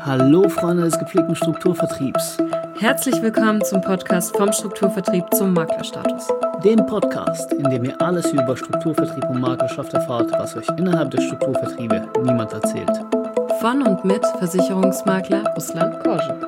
Hallo Freunde des gepflegten Strukturvertriebs. Herzlich willkommen zum Podcast vom Strukturvertrieb zum Maklerstatus. Dem Podcast, in dem ihr alles über Strukturvertrieb und Maklerschaft erfahrt, was euch innerhalb der Strukturvertriebe niemand erzählt. Von und mit Versicherungsmakler Ruslan Korschen.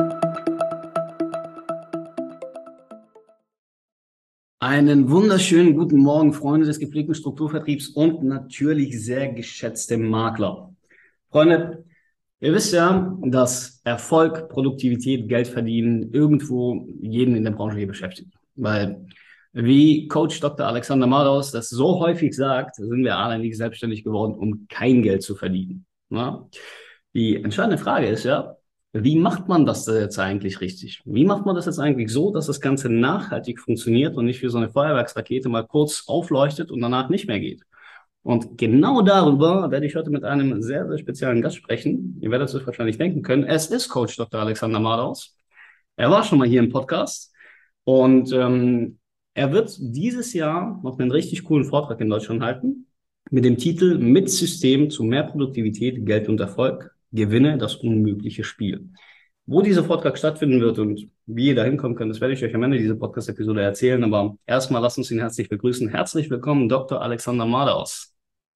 Einen wunderschönen guten Morgen, Freunde des gepflegten Strukturvertriebs und natürlich sehr geschätzte Makler. Freunde, ihr wisst ja, dass Erfolg, Produktivität, Geld verdienen irgendwo jeden in der Branche hier beschäftigt. Weil, wie Coach Dr. Alexander Madaus das so häufig sagt, sind wir alle nicht selbstständig geworden, um kein Geld zu verdienen. Ja? Die entscheidende Frage ist ja, wie macht man das jetzt eigentlich richtig? Wie macht man das jetzt eigentlich so, dass das Ganze nachhaltig funktioniert und nicht wie so eine Feuerwerksrakete mal kurz aufleuchtet und danach nicht mehr geht? Und genau darüber werde ich heute mit einem sehr, sehr speziellen Gast sprechen. Ihr werdet es wahrscheinlich denken können. Es ist Coach Dr. Alexander Madaus. Er war schon mal hier im Podcast und er wird dieses Jahr noch einen richtig coolen Vortrag in Deutschland halten mit dem Titel Mit System zu mehr Produktivität, Geld und Erfolg. Gewinne das unmögliche Spiel. Wo dieser Vortrag stattfinden wird und wie ihr da hinkommen könnt, das werde ich euch am Ende dieser Podcast-Episode erzählen. Aber erstmal lasst uns ihn herzlich begrüßen. Herzlich willkommen, Dr. Alexander Madaus.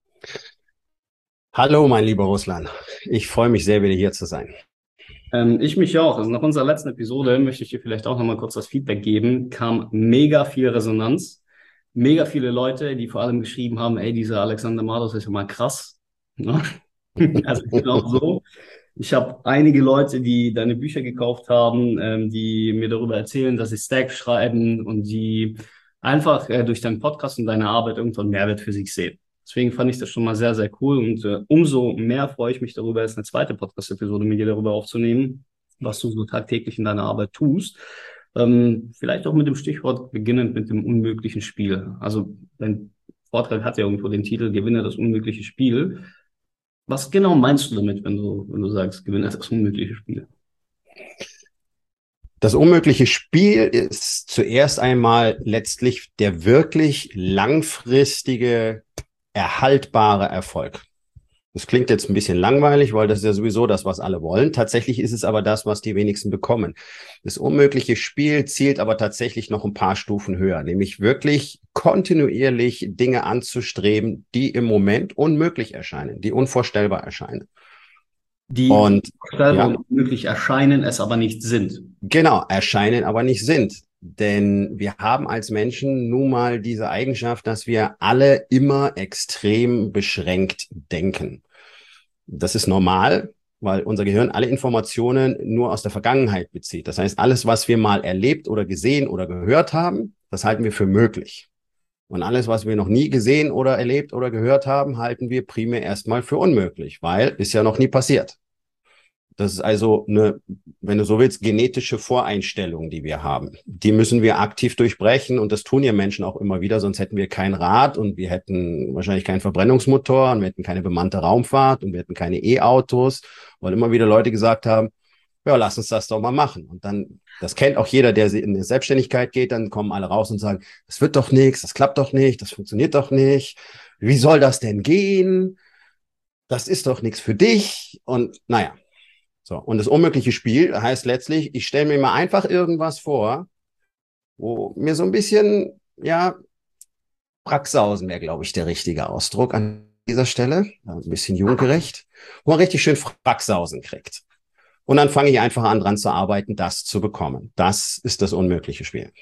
Hallo, mein lieber Ruslan. Ich freue mich sehr, wieder hier zu sein. Ich mich auch. Also nach unserer letzten Episode möchte ich dir vielleicht auch nochmal kurz das Feedback geben. Kam mega viel Resonanz. Mega viele Leute, die vor allem geschrieben haben, ey, dieser Alexander Madaus ist ja mal krass. Ja? Also genau so. Ich habe einige Leute, die deine Bücher gekauft haben, die mir darüber erzählen, dass sie Stacks schreiben und die einfach durch deinen Podcast und deine Arbeit irgendwann Mehrwert für sich sehen. Deswegen fand ich das schon mal sehr, sehr cool und umso mehr freue ich mich darüber, jetzt eine zweite Podcast-Episode mit dir darüber aufzunehmen, was du so tagtäglich in deiner Arbeit tust. Vielleicht auch mit dem Stichwort beginnend mit dem unmöglichen Spiel. Also dein Vortrag hat ja irgendwo den Titel Gewinne das unmögliche Spiel. Was genau meinst du damit, wenn du sagst, gewinne das unmögliche Spiel? Das unmögliche Spiel ist zuerst einmal letztlich der wirklich langfristige, erhaltbare Erfolg. Das klingt jetzt ein bisschen langweilig, weil das ist ja sowieso das, was alle wollen. Tatsächlich ist es aber das, was die wenigsten bekommen. Das unmögliche Spiel zielt aber tatsächlich noch ein paar Stufen höher, nämlich wirklich kontinuierlich Dinge anzustreben, die im Moment unmöglich erscheinen, die unvorstellbar erscheinen. Die unvorstellbar unmöglich erscheinen, es aber nicht sind. Genau, erscheinen, aber nicht sind. Denn wir haben als Menschen nun mal diese Eigenschaft, dass wir alle immer extrem beschränkt denken. Das ist normal, weil unser Gehirn alle Informationen nur aus der Vergangenheit bezieht. Das heißt, alles, was wir mal erlebt oder gesehen oder gehört haben, das halten wir für möglich. Und alles, was wir noch nie gesehen oder erlebt oder gehört haben, halten wir primär erstmal für unmöglich, weil ist ja noch nie passiert. Das ist also eine, wenn du so willst, genetische Voreinstellung, die wir haben. Die müssen wir aktiv durchbrechen und das tun ja Menschen auch immer wieder, sonst hätten wir kein Rad und wir hätten wahrscheinlich keinen Verbrennungsmotor und wir hätten keine bemannte Raumfahrt und wir hätten keine E-Autos, weil immer wieder Leute gesagt haben, ja, lass uns das doch mal machen. Und dann, das kennt auch jeder, der in die Selbstständigkeit geht, dann kommen alle raus und sagen, das wird doch nichts, das klappt doch nicht, das funktioniert doch nicht. Wie soll das denn gehen? Das ist doch nichts für dich. Und naja. So, und das unmögliche Spiel heißt letztlich, ich stelle mir mal einfach irgendwas vor, wo mir so ein bisschen, ja, Praxausen wäre, glaube ich, der richtige Ausdruck an dieser Stelle, ein bisschen jugendgerecht, wo man richtig schön Praxausen kriegt. Und dann fange ich einfach an, dran zu arbeiten, das zu bekommen. Das ist das unmögliche Spiel.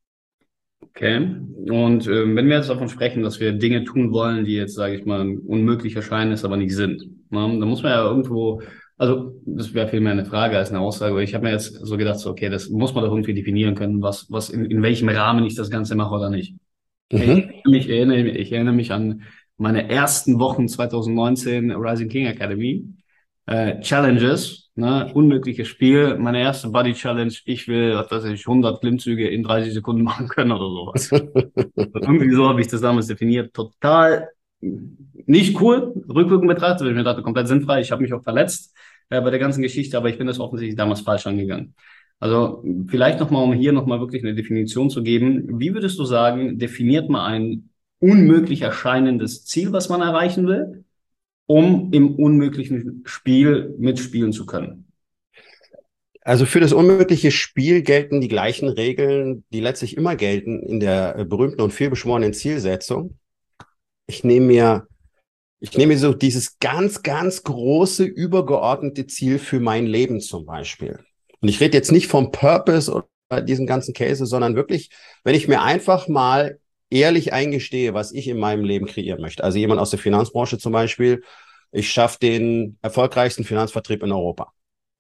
Okay, und wenn wir jetzt davon sprechen, dass wir Dinge tun wollen, die jetzt, sage ich mal, unmöglich erscheinen, es aber nicht sind, ne? Dann muss man ja irgendwo, also das wäre vielmehr eine Frage als eine Aussage, aber ich habe mir jetzt so gedacht, so, okay, das muss man doch irgendwie definieren können, was in welchem Rahmen ich das Ganze mache oder nicht. Ich erinnere mich an meine ersten Wochen 2019 Rising King Academy. Challenges, ne, unmögliches Spiel, meine erste Body Challenge, ich will, was weiß ich, 100 Klimmzüge in 30 Sekunden machen können oder sowas. Irgendwie so habe ich das damals definiert, total nicht cool, rückwirkend betrachtet, weil ich mir dachte, komplett sinnfrei, ich habe mich auch verletzt bei der ganzen Geschichte, aber ich bin das offensichtlich damals falsch angegangen. Also vielleicht nochmal, um hier nochmal wirklich eine Definition zu geben, wie würdest du sagen, definiert man ein unmöglich erscheinendes Ziel, was man erreichen will, um im unmöglichen Spiel mitspielen zu können? Also für das unmögliche Spiel gelten die gleichen Regeln, die letztlich immer gelten in der berühmten und vielbeschworenen Zielsetzung. Ich nehme mir so dieses ganz, ganz große, übergeordnete Ziel für mein Leben zum Beispiel. Und ich rede jetzt nicht vom Purpose oder diesen ganzen Cases, sondern wirklich, wenn ich mir einfach mal ehrlich eingestehe, was ich in meinem Leben kreieren möchte. Also jemand aus der Finanzbranche zum Beispiel, ich schaffe den erfolgreichsten Finanzvertrieb in Europa.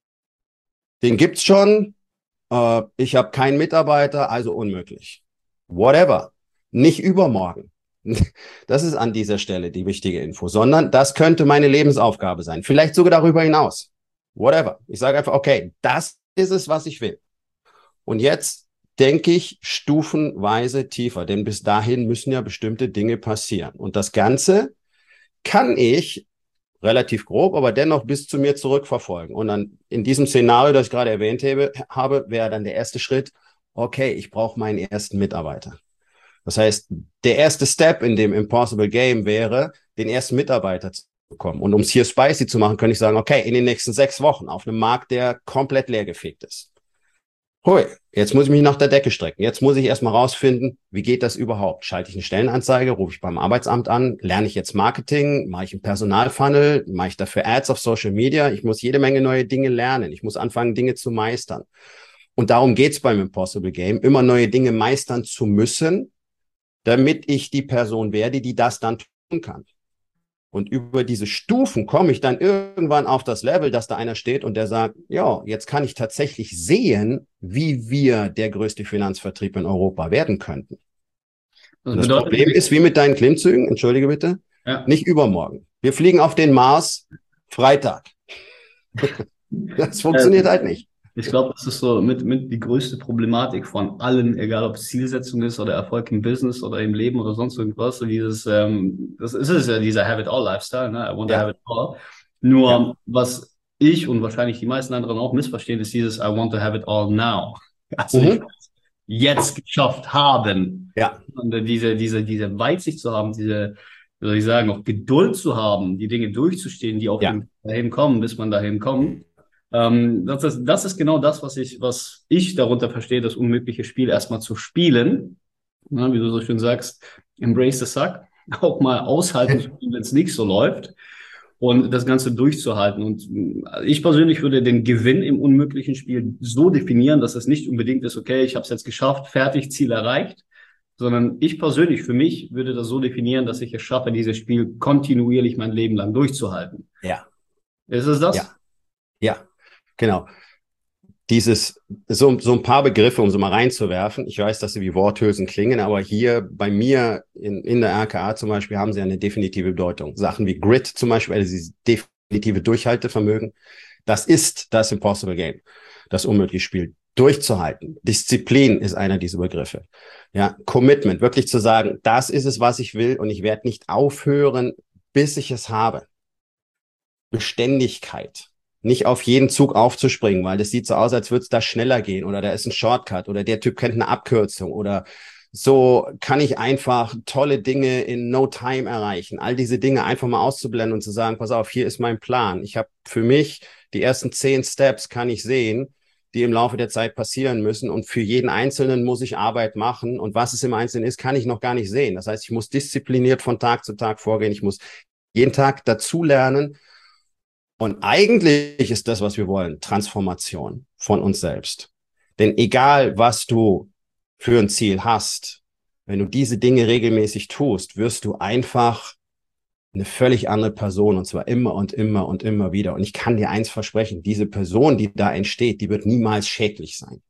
Den gibt's schon. Ich habe keinen Mitarbeiter, also unmöglich. Whatever. Nicht übermorgen. Das ist an dieser Stelle die wichtige Info, sondern das könnte meine Lebensaufgabe sein. Vielleicht sogar darüber hinaus. Whatever. Ich sage einfach, okay, das ist es, was ich will. Und jetzt denke ich stufenweise tiefer, denn bis dahin müssen ja bestimmte Dinge passieren. Und das Ganze kann ich relativ grob, aber dennoch bis zu mir zurückverfolgen. Und dann in diesem Szenario, das ich gerade erwähnt habe, wäre dann der erste Schritt, okay, ich brauche meinen ersten Mitarbeiter. Das heißt, der erste Step in dem Impossible Game wäre, den ersten Mitarbeiter zu bekommen. Und um es hier spicy zu machen, könnte ich sagen, okay, in den nächsten 6 Wochen auf einem Markt, der komplett leergefegt ist. Hui, jetzt muss ich mich nach der Decke strecken. Jetzt muss ich erstmal rausfinden, wie geht das überhaupt? Schalte ich eine Stellenanzeige, rufe ich beim Arbeitsamt an, lerne ich jetzt Marketing, mache ich einen Personalfunnel, mache ich dafür Ads auf Social Media? Ich muss jede Menge neue Dinge lernen. Ich muss anfangen, Dinge zu meistern. Und darum geht's beim Impossible Game, immer neue Dinge meistern zu müssen, damit ich die Person werde, die das dann tun kann. Und über diese Stufen komme ich dann irgendwann auf das Level, dass da einer steht und der sagt, ja, jetzt kann ich tatsächlich sehen, wie wir der größte Finanzvertrieb in Europa werden könnten. Das Problem ist, wie mit deinen Klimmzügen, entschuldige bitte, nicht übermorgen. Wir fliegen auf den Mars Freitag. Das funktioniert halt nicht. Ich glaube, das ist so mit die größte Problematik von allen, egal ob es Zielsetzung ist oder Erfolg im Business oder im Leben oder sonst irgendwas. So dieses, das ist es ja, dieser Have-it-all-Lifestyle, ne? I want to have it all. Nur was ich und wahrscheinlich die meisten anderen auch missverstehen, ist dieses I want to have it all now. Also ich will es jetzt geschafft haben. Ja. Und diese Weitsicht zu haben, wie soll ich sagen, auch Geduld zu haben, die Dinge durchzustehen, die auch dahin kommen, bis man dahin kommt. Das ist genau das, was ich darunter verstehe, das unmögliche Spiel erstmal zu spielen. Ja, wie du so schön sagst, embrace the suck. Auch mal aushalten, wenn es nicht so läuft. Und das Ganze durchzuhalten. Und ich persönlich würde den Gewinn im unmöglichen Spiel so definieren, dass es nicht unbedingt ist, okay, ich habe es jetzt geschafft, fertig, Ziel erreicht. Sondern ich persönlich, für mich, würde das so definieren, dass ich es schaffe, dieses Spiel kontinuierlich mein Leben lang durchzuhalten. Ja. Ist es das? Ja. Genau. So ein paar Begriffe, um so mal reinzuwerfen. Ich weiß, dass sie wie Worthülsen klingen, aber hier bei mir in der RKA zum Beispiel haben sie eine definitive Bedeutung. Sachen wie Grit zum Beispiel, also dieses definitive Durchhaltevermögen. Das ist das Impossible Game. Das unmögliche Spiel. Durchzuhalten. Disziplin ist einer dieser Begriffe. Ja, Commitment, wirklich zu sagen, das ist es, was ich will und ich werde nicht aufhören, bis ich es habe. Beständigkeit. Nicht auf jeden Zug aufzuspringen, weil das sieht so aus, als würde es da schneller gehen oder da ist ein Shortcut oder der Typ kennt eine Abkürzung oder so kann ich einfach tolle Dinge in no time erreichen. All diese Dinge einfach mal auszublenden und zu sagen, pass auf, hier ist mein Plan. Ich habe für mich die ersten 10 Steps kann ich sehen, die im Laufe der Zeit passieren müssen und für jeden Einzelnen muss ich Arbeit machen und was es im Einzelnen ist, kann ich noch gar nicht sehen. Das heißt, ich muss diszipliniert von Tag zu Tag vorgehen. Ich muss jeden Tag dazulernen. Und eigentlich ist das, was wir wollen, Transformation von uns selbst. Denn egal, was du für ein Ziel hast, wenn du diese Dinge regelmäßig tust, wirst du einfach eine völlig andere Person und zwar immer und immer und immer wieder. Und ich kann dir eins versprechen, diese Person, die da entsteht, die wird niemals schädlich sein.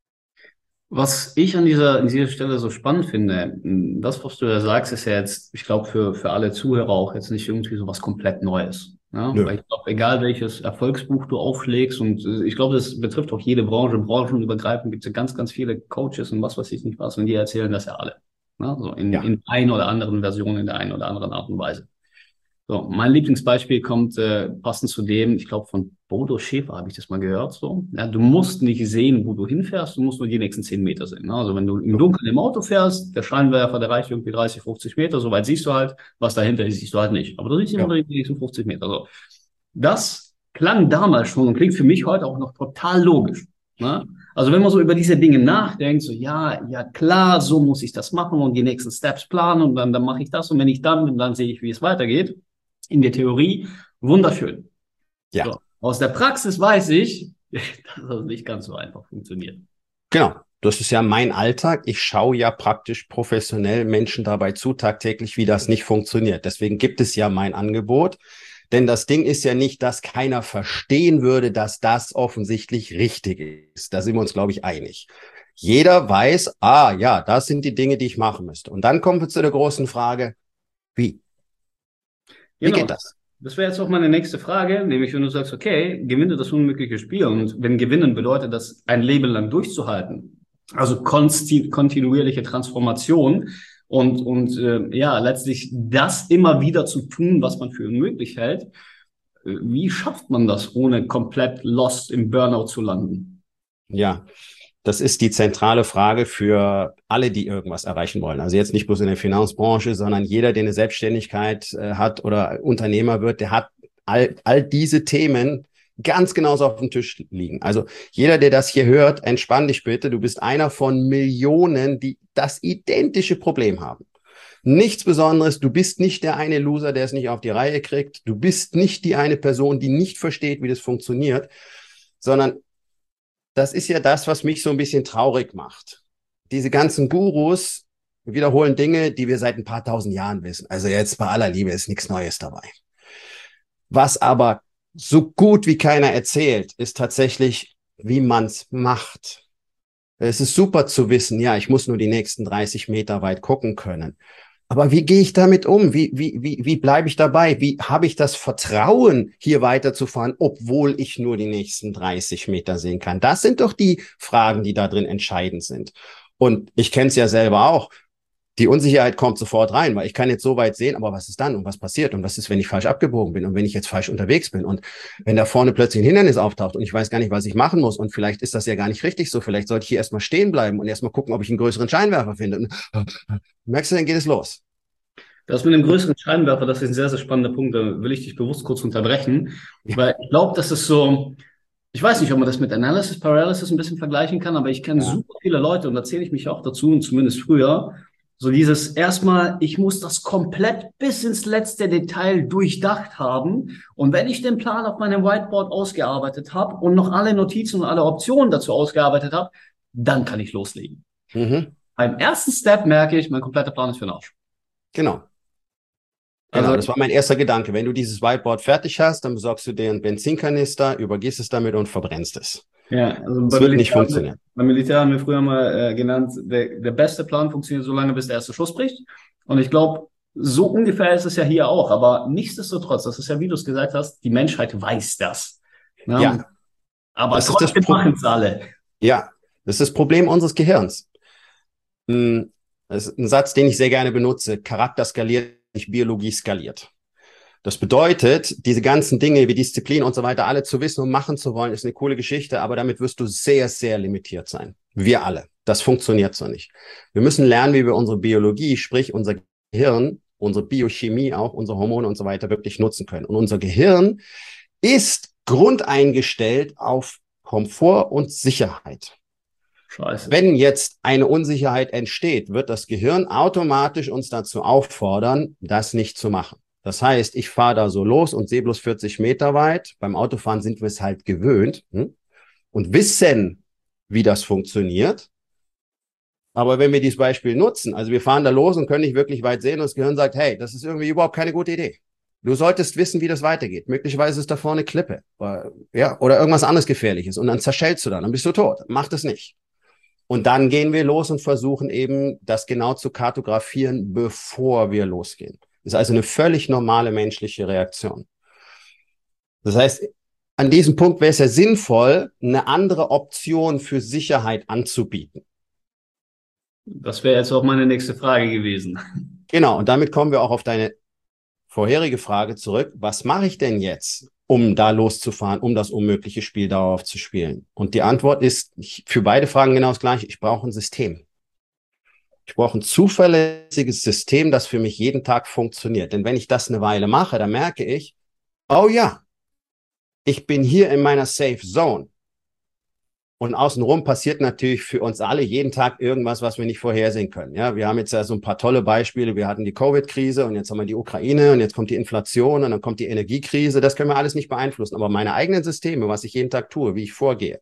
Was ich an dieser Stelle so spannend finde, das, was du da sagst, ist ja jetzt, ich glaube, für alle Zuhörer auch jetzt nicht irgendwie so was komplett Neues. Ja, weil ich glaube, egal welches Erfolgsbuch du aufschlägst und ich glaube, das betrifft auch jede Branche, branchenübergreifend gibt es ja ganz, ganz viele Coaches und was weiß ich nicht was und die erzählen das ja alle. Ja, so in ein oder anderen Versionen, in der einen oder anderen Art und Weise. So, mein Lieblingsbeispiel kommt passend zu dem, ich glaube, von Bodo Schäfer habe ich das mal gehört. So, ja, du musst nicht sehen, wo du hinfährst, du musst nur die nächsten 10 Meter sehen. Ne? Also wenn du im Dunkeln im Auto fährst, der Scheinwerfer, der reicht irgendwie 30, 50 Meter, so weit siehst du halt, was dahinter ist, siehst du halt nicht. Aber du siehst immer die nächsten 50 Meter. So. Das klang damals schon und klingt für mich heute auch noch total logisch. Ne? Also wenn man so über diese Dinge nachdenkt, so ja, ja klar, so muss ich das machen und die nächsten Steps planen und dann mache ich das und wenn ich dann bin, dann sehe ich, wie es weitergeht. In der Theorie wunderschön. Ja, So, aus der Praxis weiß ich, dass das nicht ganz so einfach funktioniert. genau. Das ist ja mein Alltag. Ich schaue ja praktisch professionell Menschen dabei zu, tagtäglich, wie das nicht funktioniert. Deswegen gibt es ja mein Angebot. Denn das Ding ist ja nicht, dass keiner verstehen würde, dass das offensichtlich richtig ist. Da sind wir uns, glaube ich, einig. Jeder weiß, ja, das sind die Dinge, die ich machen müsste. Und dann kommen wir zu der großen Frage, wie? Wie Genau. geht das? Das wäre jetzt auch meine nächste Frage, nämlich wenn du sagst, okay, gewinne das unmögliche Spiel und wenn gewinnen bedeutet das, ein Leben lang durchzuhalten, also kontinuierliche Transformation und ja, letztlich das immer wieder zu tun, was man für unmöglich hält. Wie schafft man das, ohne komplett lost im Burnout zu landen? Ja, das ist die zentrale Frage für alle, die irgendwas erreichen wollen. Also jetzt nicht bloß in der Finanzbranche, sondern jeder, der eine Selbstständigkeit hat oder Unternehmer wird, der hat all diese Themen ganz genauso auf dem Tisch liegen. Also jeder, der das hier hört, entspann dich bitte. Du bist einer von Millionen, die das identische Problem haben. Nichts Besonderes. Du bist nicht der eine Loser, der es nicht auf die Reihe kriegt. Du bist nicht die eine Person, die nicht versteht, wie das funktioniert, sondern das ist ja das, was mich so ein bisschen traurig macht. Diese ganzen Gurus wiederholen Dinge, die wir seit ein paar tausend Jahren wissen. Also jetzt bei aller Liebe ist nichts Neues dabei. Was aber so gut wie keiner erzählt, ist tatsächlich, wie man's macht. Es ist super zu wissen, ja, ich muss nur die nächsten 30 Meter weit gucken können. Aber wie gehe ich damit um? Wie bleibe ich dabei? Wie habe ich das Vertrauen, hier weiterzufahren, obwohl ich nur die nächsten 30 Meter sehen kann? Das sind doch die Fragen, die da drin entscheidend sind. Und ich kenne es ja selber auch. Die Unsicherheit kommt sofort rein, weil ich kann jetzt so weit sehen, aber was ist dann und was passiert und was ist, wenn ich falsch abgebogen bin und wenn ich jetzt falsch unterwegs bin und wenn da vorne plötzlich ein Hindernis auftaucht und ich weiß gar nicht, was ich machen muss und vielleicht ist das ja gar nicht richtig so, vielleicht sollte ich hier erstmal stehen bleiben und erstmal gucken, ob ich einen größeren Scheinwerfer finde. Und, merkst du, dann geht es los. Das mit dem größeren Scheinwerfer, das ist ein sehr, sehr spannender Punkt. Da will ich dich bewusst kurz unterbrechen, Ja, weil ich glaube, das ist so, ich weiß nicht, ob man das mit Analysis Paralysis ein bisschen vergleichen kann, aber ich kenne ja. super viele Leute und da zähle ich mich auch dazu, und zumindest früher, so dieses erstmal, ich muss das komplett bis ins letzte Detail durchdacht haben. Und wenn ich den Plan auf meinem Whiteboard ausgearbeitet habe und noch alle Notizen und alle Optionen dazu ausgearbeitet habe, dann kann ich loslegen. Mhm. Beim ersten Step merke ich, mein kompletter Plan ist für den Arsch. Genau. Genau, Also das war mein erster Gedanke. Wenn du dieses Whiteboard fertig hast, dann besorgst du dir einen Benzinkanister, übergießt es damit und verbrennst es. ja, also Es wird nicht funktionieren. beim Militär haben wir früher mal genannt, der beste Plan funktioniert so lange, bis der erste Schuss bricht. Und ich glaube, so ungefähr ist es ja hier auch. Aber nichtsdestotrotz, das ist ja, wie du es gesagt hast, die Menschheit weiß das. Ja, Ja, aber das ist das trotzdem machen es alle. ja, das ist das Problem unseres Gehirns. Das ist ein Satz, den ich sehr gerne benutze. Charakter skaliert, nicht Biologie skaliert. Das bedeutet, diese ganzen Dinge wie Disziplin und so weiter, alle zu wissen und machen zu wollen, ist eine coole Geschichte, aber damit wirst du sehr, sehr limitiert sein. Wir alle. Das funktioniert so nicht. Wir müssen lernen, wie wir unsere Biologie, sprich unser Gehirn, unsere Biochemie auch, unsere Hormone und so weiter wirklich nutzen können. Und unser Gehirn ist grundeingestellt auf Komfort und Sicherheit. Scheiße. Wenn jetzt eine Unsicherheit entsteht, wird das Gehirn automatisch uns dazu auffordern, das nicht zu machen. Das heißt, ich fahre da so los und sehe bloß 40 Meter weit. Beim Autofahren sind wir es halt gewöhnt und wissen, wie das funktioniert. Aber wenn wir dieses Beispiel nutzen, also wir fahren da los und können nicht wirklich weit sehen und das Gehirn sagt, hey, das ist irgendwie überhaupt keine gute Idee. Du solltest wissen, wie das weitergeht. Möglicherweise ist da vorne eine Klippe oder irgendwas anderes Gefährliches und dann zerschellst du dann bist du tot. Mach das nicht. Und dann gehen wir los und versuchen eben, das genau zu kartografieren, bevor wir losgehen. Das ist also eine völlig normale menschliche Reaktion. Das heißt, an diesem Punkt wäre es ja sinnvoll, eine andere Option für Sicherheit anzubieten. Das wäre jetzt auch meine nächste Frage gewesen. Genau, und damit kommen wir auch auf deine vorherige Frage zurück. Was mache ich denn jetzt, um da loszufahren, um das unmögliche Spiel dauerhaft zu spielen? Und die Antwort ist für beide Fragen genau das gleiche. Ich brauche ein System. Ich brauche ein zuverlässiges System, das für mich jeden Tag funktioniert. Denn wenn ich das eine Weile mache, dann merke ich, oh ja, ich bin hier in meiner Safe Zone. Und außenrum passiert natürlich für uns alle jeden Tag irgendwas, was wir nicht vorhersehen können. Ja, wir haben jetzt ja so ein paar tolle Beispiele. Wir hatten die Covid-Krise und jetzt haben wir die Ukraine und jetzt kommt die Inflation und dann kommt die Energiekrise. Das können wir alles nicht beeinflussen. Aber meine eigenen Systeme, was ich jeden Tag tue, wie ich vorgehe,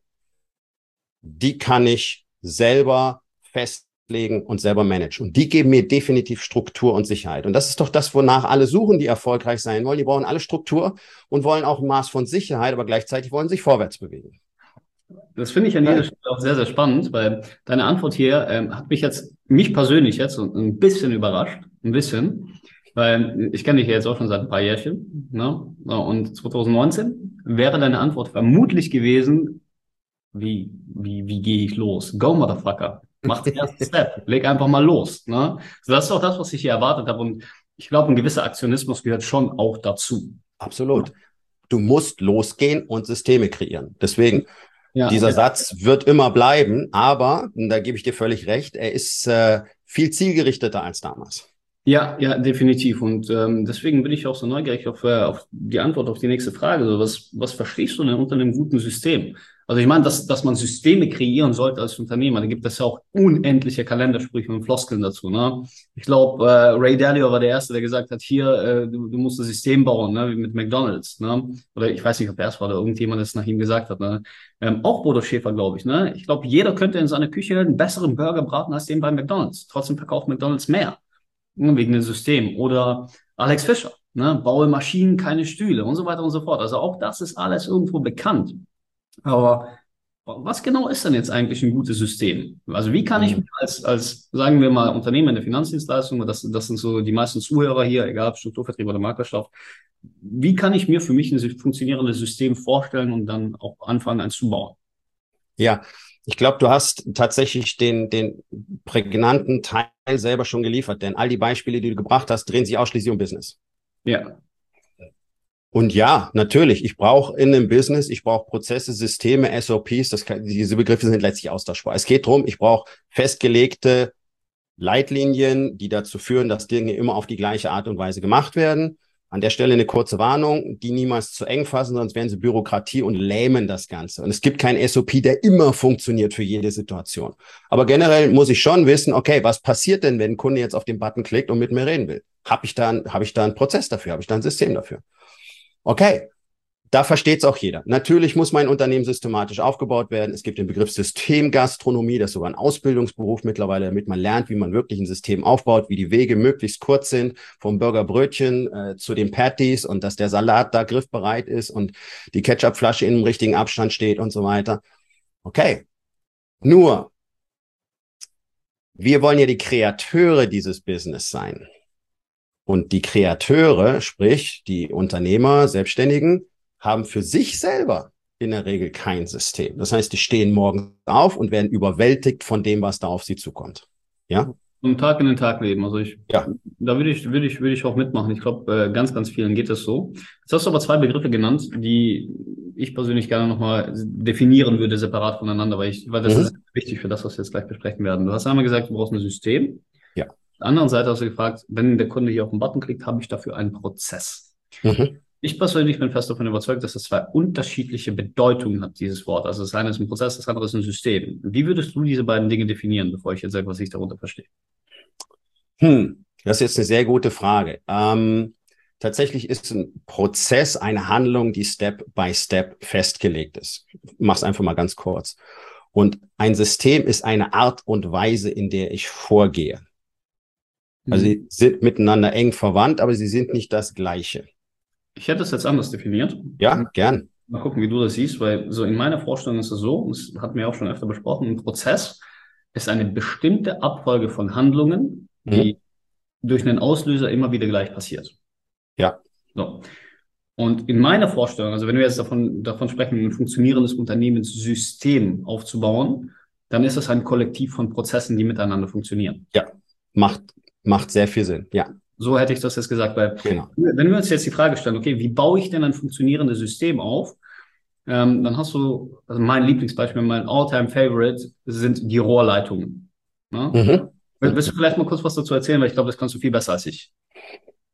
die kann ich selber festlegen und selber managen. Und die geben mir definitiv Struktur und Sicherheit. Und das ist doch das, wonach alle suchen, die erfolgreich sein wollen. Die brauchen alle Struktur und wollen auch ein Maß von Sicherheit, aber gleichzeitig wollen sich vorwärts bewegen. Das finde ich an dieser Stelle auch sehr, sehr spannend, weil deine Antwort hier hat mich persönlich jetzt ein bisschen überrascht. Ein bisschen. Weil ich kenne dich ja jetzt auch schon seit ein paar Jährchen. Ne? Und 2019 wäre deine Antwort vermutlich gewesen, wie gehe ich los? Go, Motherfucker. Mach den ersten Step. Leg einfach mal los. Ne? So, das ist auch das, was ich hier erwartet habe. Und ich glaube, ein gewisser Aktionismus gehört schon auch dazu. Absolut. Du musst losgehen und Systeme kreieren. Deswegen, dieser Satz wird immer bleiben, aber, und da gebe ich dir völlig recht, er ist viel zielgerichteter als damals. Ja, definitiv. Und deswegen bin ich auch so neugierig auf die Antwort auf die nächste Frage. So, was verstehst du denn unter einem guten System? Also ich meine, dass man Systeme kreieren sollte als Unternehmer, da gibt es ja auch unendliche Kalendersprüche und Floskeln dazu. Ne? Ich glaube, Ray Dalio war der Erste, der gesagt hat, hier, du musst ein System bauen, ne? Wie mit McDonald's. Ne? Oder ich weiß nicht, ob er es war oder irgendjemand es nach ihm gesagt hat. Ne? Auch Bodo Schäfer, glaube ich. Ne? Ich glaube, jeder könnte in seiner Küche einen besseren Burger braten als den bei McDonald's. Trotzdem verkauft McDonald's mehr. Wegen dem System. Oder Alex Fischer, ne? Baue Maschinen, keine Stühle und so weiter und so fort. Also auch das ist alles irgendwo bekannt. Aber was genau ist denn jetzt eigentlich ein gutes System? Also wie kann ich mir als sagen wir mal, Unternehmen in der Finanzdienstleistung, das sind so die meisten Zuhörer hier, egal ob Strukturvertrieb oder Maklerschaft, wie kann ich mir für mich ein funktionierendes System vorstellen und dann auch anfangen, eins zu bauen? Ja, ich glaube, du hast tatsächlich den prägnanten Teil selber schon geliefert, denn all die Beispiele, die du gebracht hast, drehen sich ausschließlich um Business. Ja. Und ja, natürlich, ich brauche in einem Business, ich brauche Prozesse, Systeme, SOPs, diese Begriffe sind letztlich austauschbar. Es geht darum, ich brauche festgelegte Leitlinien, die dazu führen, dass Dinge immer auf die gleiche Art und Weise gemacht werden. An der Stelle eine kurze Warnung, die niemals zu eng fassen, sonst werden sie Bürokratie und lähmen das Ganze. Und es gibt keinen SOP, der immer funktioniert für jede Situation. Aber generell muss ich schon wissen, okay, was passiert denn, wenn ein Kunde jetzt auf den Button klickt und mit mir reden will? Habe ich da einen Prozess dafür? Habe ich da ein System dafür? Okay, da versteht es auch jeder. Natürlich muss mein Unternehmen systematisch aufgebaut werden. Es gibt den Begriff Systemgastronomie, das ist sogar ein Ausbildungsberuf mittlerweile, damit man lernt, wie man wirklich ein System aufbaut, wie die Wege möglichst kurz sind, vom Burgerbrötchen zu den Patties und dass der Salat da griffbereit ist und die Ketchupflasche in dem richtigen Abstand steht und so weiter. Okay, nur wir wollen ja die Kreateure dieses Business sein. Und die Kreateure, sprich die Unternehmer, Selbstständigen, haben für sich selber in der Regel kein System. Das heißt, die stehen morgens auf und werden überwältigt von dem, was da auf sie zukommt. Ja? Vom Tag in den Tag leben. Also da würde ich auch mitmachen. Ich glaube, ganz, ganz vielen geht es so. Jetzt hast du aber zwei Begriffe genannt, die ich persönlich gerne nochmal definieren würde, separat voneinander, weil das ist wichtig für das, was wir jetzt gleich besprechen werden. Du hast einmal gesagt, du brauchst ein System. Ja. Auf der anderen Seite hast du gefragt, wenn der Kunde hier auf den Button klickt, habe ich dafür einen Prozess. Ich persönlich bin fest davon überzeugt, dass es zwei unterschiedliche Bedeutungen hat, dieses Wort. Also das eine ist ein Prozess, das andere ist ein System. Wie würdest du diese beiden Dinge definieren, bevor ich jetzt sage, was ich darunter verstehe? Das ist jetzt eine sehr gute Frage. Tatsächlich ist ein Prozess eine Handlung, die Step by Step festgelegt ist. Ich mache es einfach mal ganz kurz. Und ein System ist eine Art und Weise, in der ich vorgehe. Also sie sind miteinander eng verwandt, aber sie sind nicht das Gleiche. Ich hätte es jetzt anders definiert. Ja, gern. Mal gucken, wie du das siehst, weil so in meiner Vorstellung ist es so, das hatten wir auch schon öfter besprochen, ein Prozess ist eine bestimmte Abfolge von Handlungen, die durch einen Auslöser immer wieder gleich passiert. Ja. So. Und in meiner Vorstellung, also wenn wir jetzt davon sprechen, ein funktionierendes Unternehmenssystem aufzubauen, dann ist es ein Kollektiv von Prozessen, die miteinander funktionieren. Ja, macht sehr viel Sinn, ja. So hätte ich das jetzt gesagt, weil wenn wir uns jetzt die Frage stellen, okay, wie baue ich denn ein funktionierendes System auf? Dann hast du, also mein Lieblingsbeispiel, mein All-Time-Favorite sind die Rohrleitungen. Ne? Willst du vielleicht mal kurz was dazu erzählen, weil ich glaube, das kannst du viel besser als ich.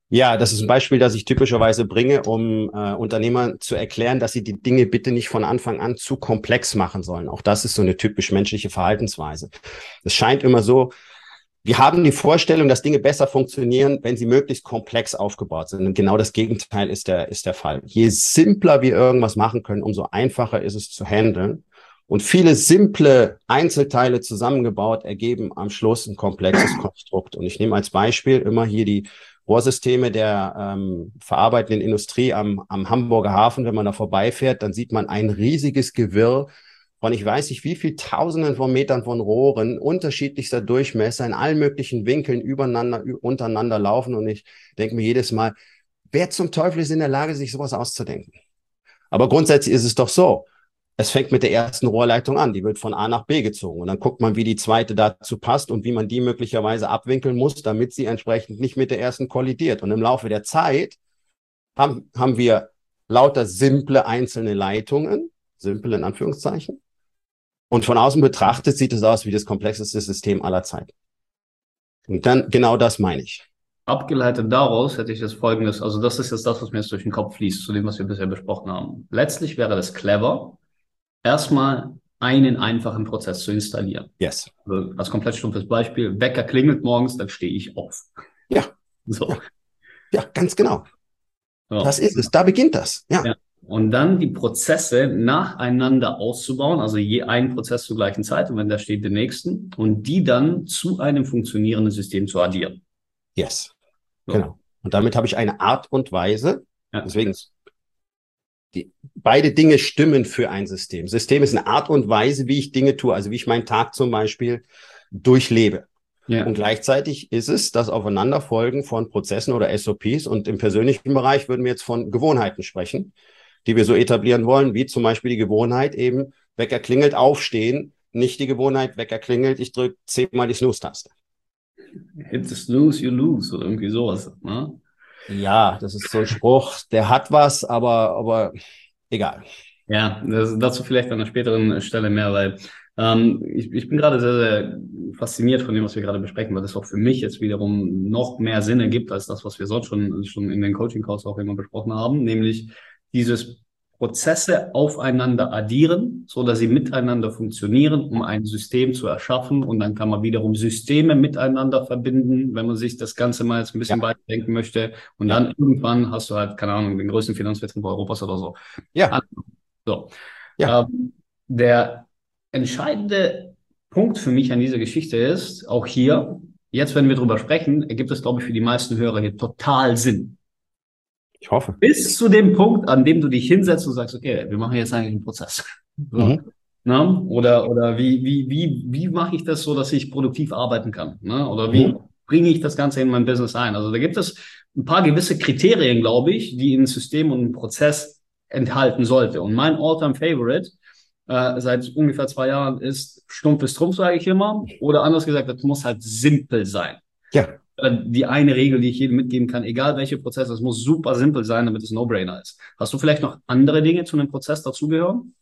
Ja, das ist ein Beispiel, das ich typischerweise bringe, um Unternehmern zu erklären, dass sie die Dinge bitte nicht von Anfang an zu komplex machen sollen. Auch das ist so eine typisch menschliche Verhaltensweise. Es scheint immer so, wir haben die Vorstellung, dass Dinge besser funktionieren, wenn sie möglichst komplex aufgebaut sind. Und genau das Gegenteil ist der Fall. Je simpler wir irgendwas machen können, umso einfacher ist es zu handeln. Und viele simple Einzelteile zusammengebaut ergeben am Schluss ein komplexes Konstrukt. Und ich nehme als Beispiel immer hier die Rohrsysteme der verarbeitenden Industrie am Hamburger Hafen. Wenn man da vorbeifährt, dann sieht man ein riesiges Gewirr von ich weiß nicht wie viel Tausenden von Metern von Rohren, unterschiedlichster Durchmesser, in allen möglichen Winkeln übereinander, untereinander laufen. Und ich denke mir jedes Mal, wer zum Teufel ist in der Lage, sich sowas auszudenken? Aber grundsätzlich ist es doch so. Es fängt mit der ersten Rohrleitung an, die wird von A nach B gezogen und dann guckt man, wie die zweite dazu passt und wie man die möglicherweise abwinkeln muss, damit sie entsprechend nicht mit der ersten kollidiert. Und im Laufe der Zeit haben wir lauter simple einzelne Leitungen, simpel in Anführungszeichen, und von außen betrachtet sieht es aus wie das komplexeste System aller Zeiten. Und dann genau das meine ich. Abgeleitet daraus hätte ich das Folgendes, also das ist jetzt das, was mir jetzt durch den Kopf fließt, zu dem, was wir bisher besprochen haben. Letztlich wäre das clever, erstmal einen einfachen Prozess zu installieren. Yes. Also als komplett stumpfes Beispiel, Wecker klingelt morgens, dann stehe ich auf. Ja. So. Ja, ganz genau. So. Das ist es. Da beginnt das. Ja. Und dann die Prozesse nacheinander auszubauen, also je einen Prozess zur gleichen Zeit und wenn da steht den nächsten und die dann zu einem funktionierenden System zu addieren. Yes. So. Genau. Und damit habe ich eine Art und Weise, Ja. deswegen beide Dinge stimmen für ein System. System ist eine Art und Weise, wie ich Dinge tue, also wie ich meinen Tag zum Beispiel durchlebe. Ja. Und gleichzeitig ist es das Aufeinanderfolgen von Prozessen oder SOPs. Und im persönlichen Bereich würden wir jetzt von Gewohnheiten sprechen, die wir so etablieren wollen, wie zum Beispiel die Gewohnheit eben, Wecker klingelt, aufstehen, nicht die Gewohnheit, Wecker klingelt, ich drücke 10-mal die Snooze-Taste. Hit the snooze, you lose, oder irgendwie sowas, ne? Ja, das ist so ein Spruch, der hat was, aber egal. Ja, dazu vielleicht an einer späteren Stelle mehr, weil ich bin gerade sehr, sehr fasziniert von dem, was wir gerade besprechen, weil das auch für mich jetzt wiederum noch mehr Sinn ergibt als das, was wir sonst schon in den Coaching-Calls auch immer besprochen haben, nämlich dieses Prozesse aufeinander addieren, so dass sie miteinander funktionieren, um ein System zu erschaffen. Und dann kann man wiederum Systeme miteinander verbinden, wenn man sich das Ganze mal jetzt ein bisschen weiterdenken möchte. Und dann irgendwann hast du halt, keine Ahnung, den größten Finanzvertrieb Europas oder so. Ja. So. Ja. Der entscheidende Punkt für mich an dieser Geschichte ist, auch hier, jetzt, wenn wir drüber sprechen, ergibt es, glaube ich, für die meisten Hörer hier total Sinn. Ich hoffe. Bis zu dem Punkt, an dem du dich hinsetzt und sagst, okay, wir machen jetzt eigentlich einen Prozess. So. Ne? Oder wie mache ich das so, dass ich produktiv arbeiten kann? Ne? Oder wie bringe ich das Ganze in mein Business ein? Also da gibt es ein paar gewisse Kriterien, glaube ich, die ein System und ein Prozess enthalten sollte. Und mein All-Time-Favorite seit ungefähr 2 Jahren ist stumpfes Trumpf, sage ich immer. Oder anders gesagt, das muss halt simpel sein. Ja. Die eine Regel, die ich jedem mitgeben kann, egal welche Prozesse, es muss super simpel sein, damit es No-Brainer ist. Hast du vielleicht noch andere Dinge zu einem Prozess dazugehören?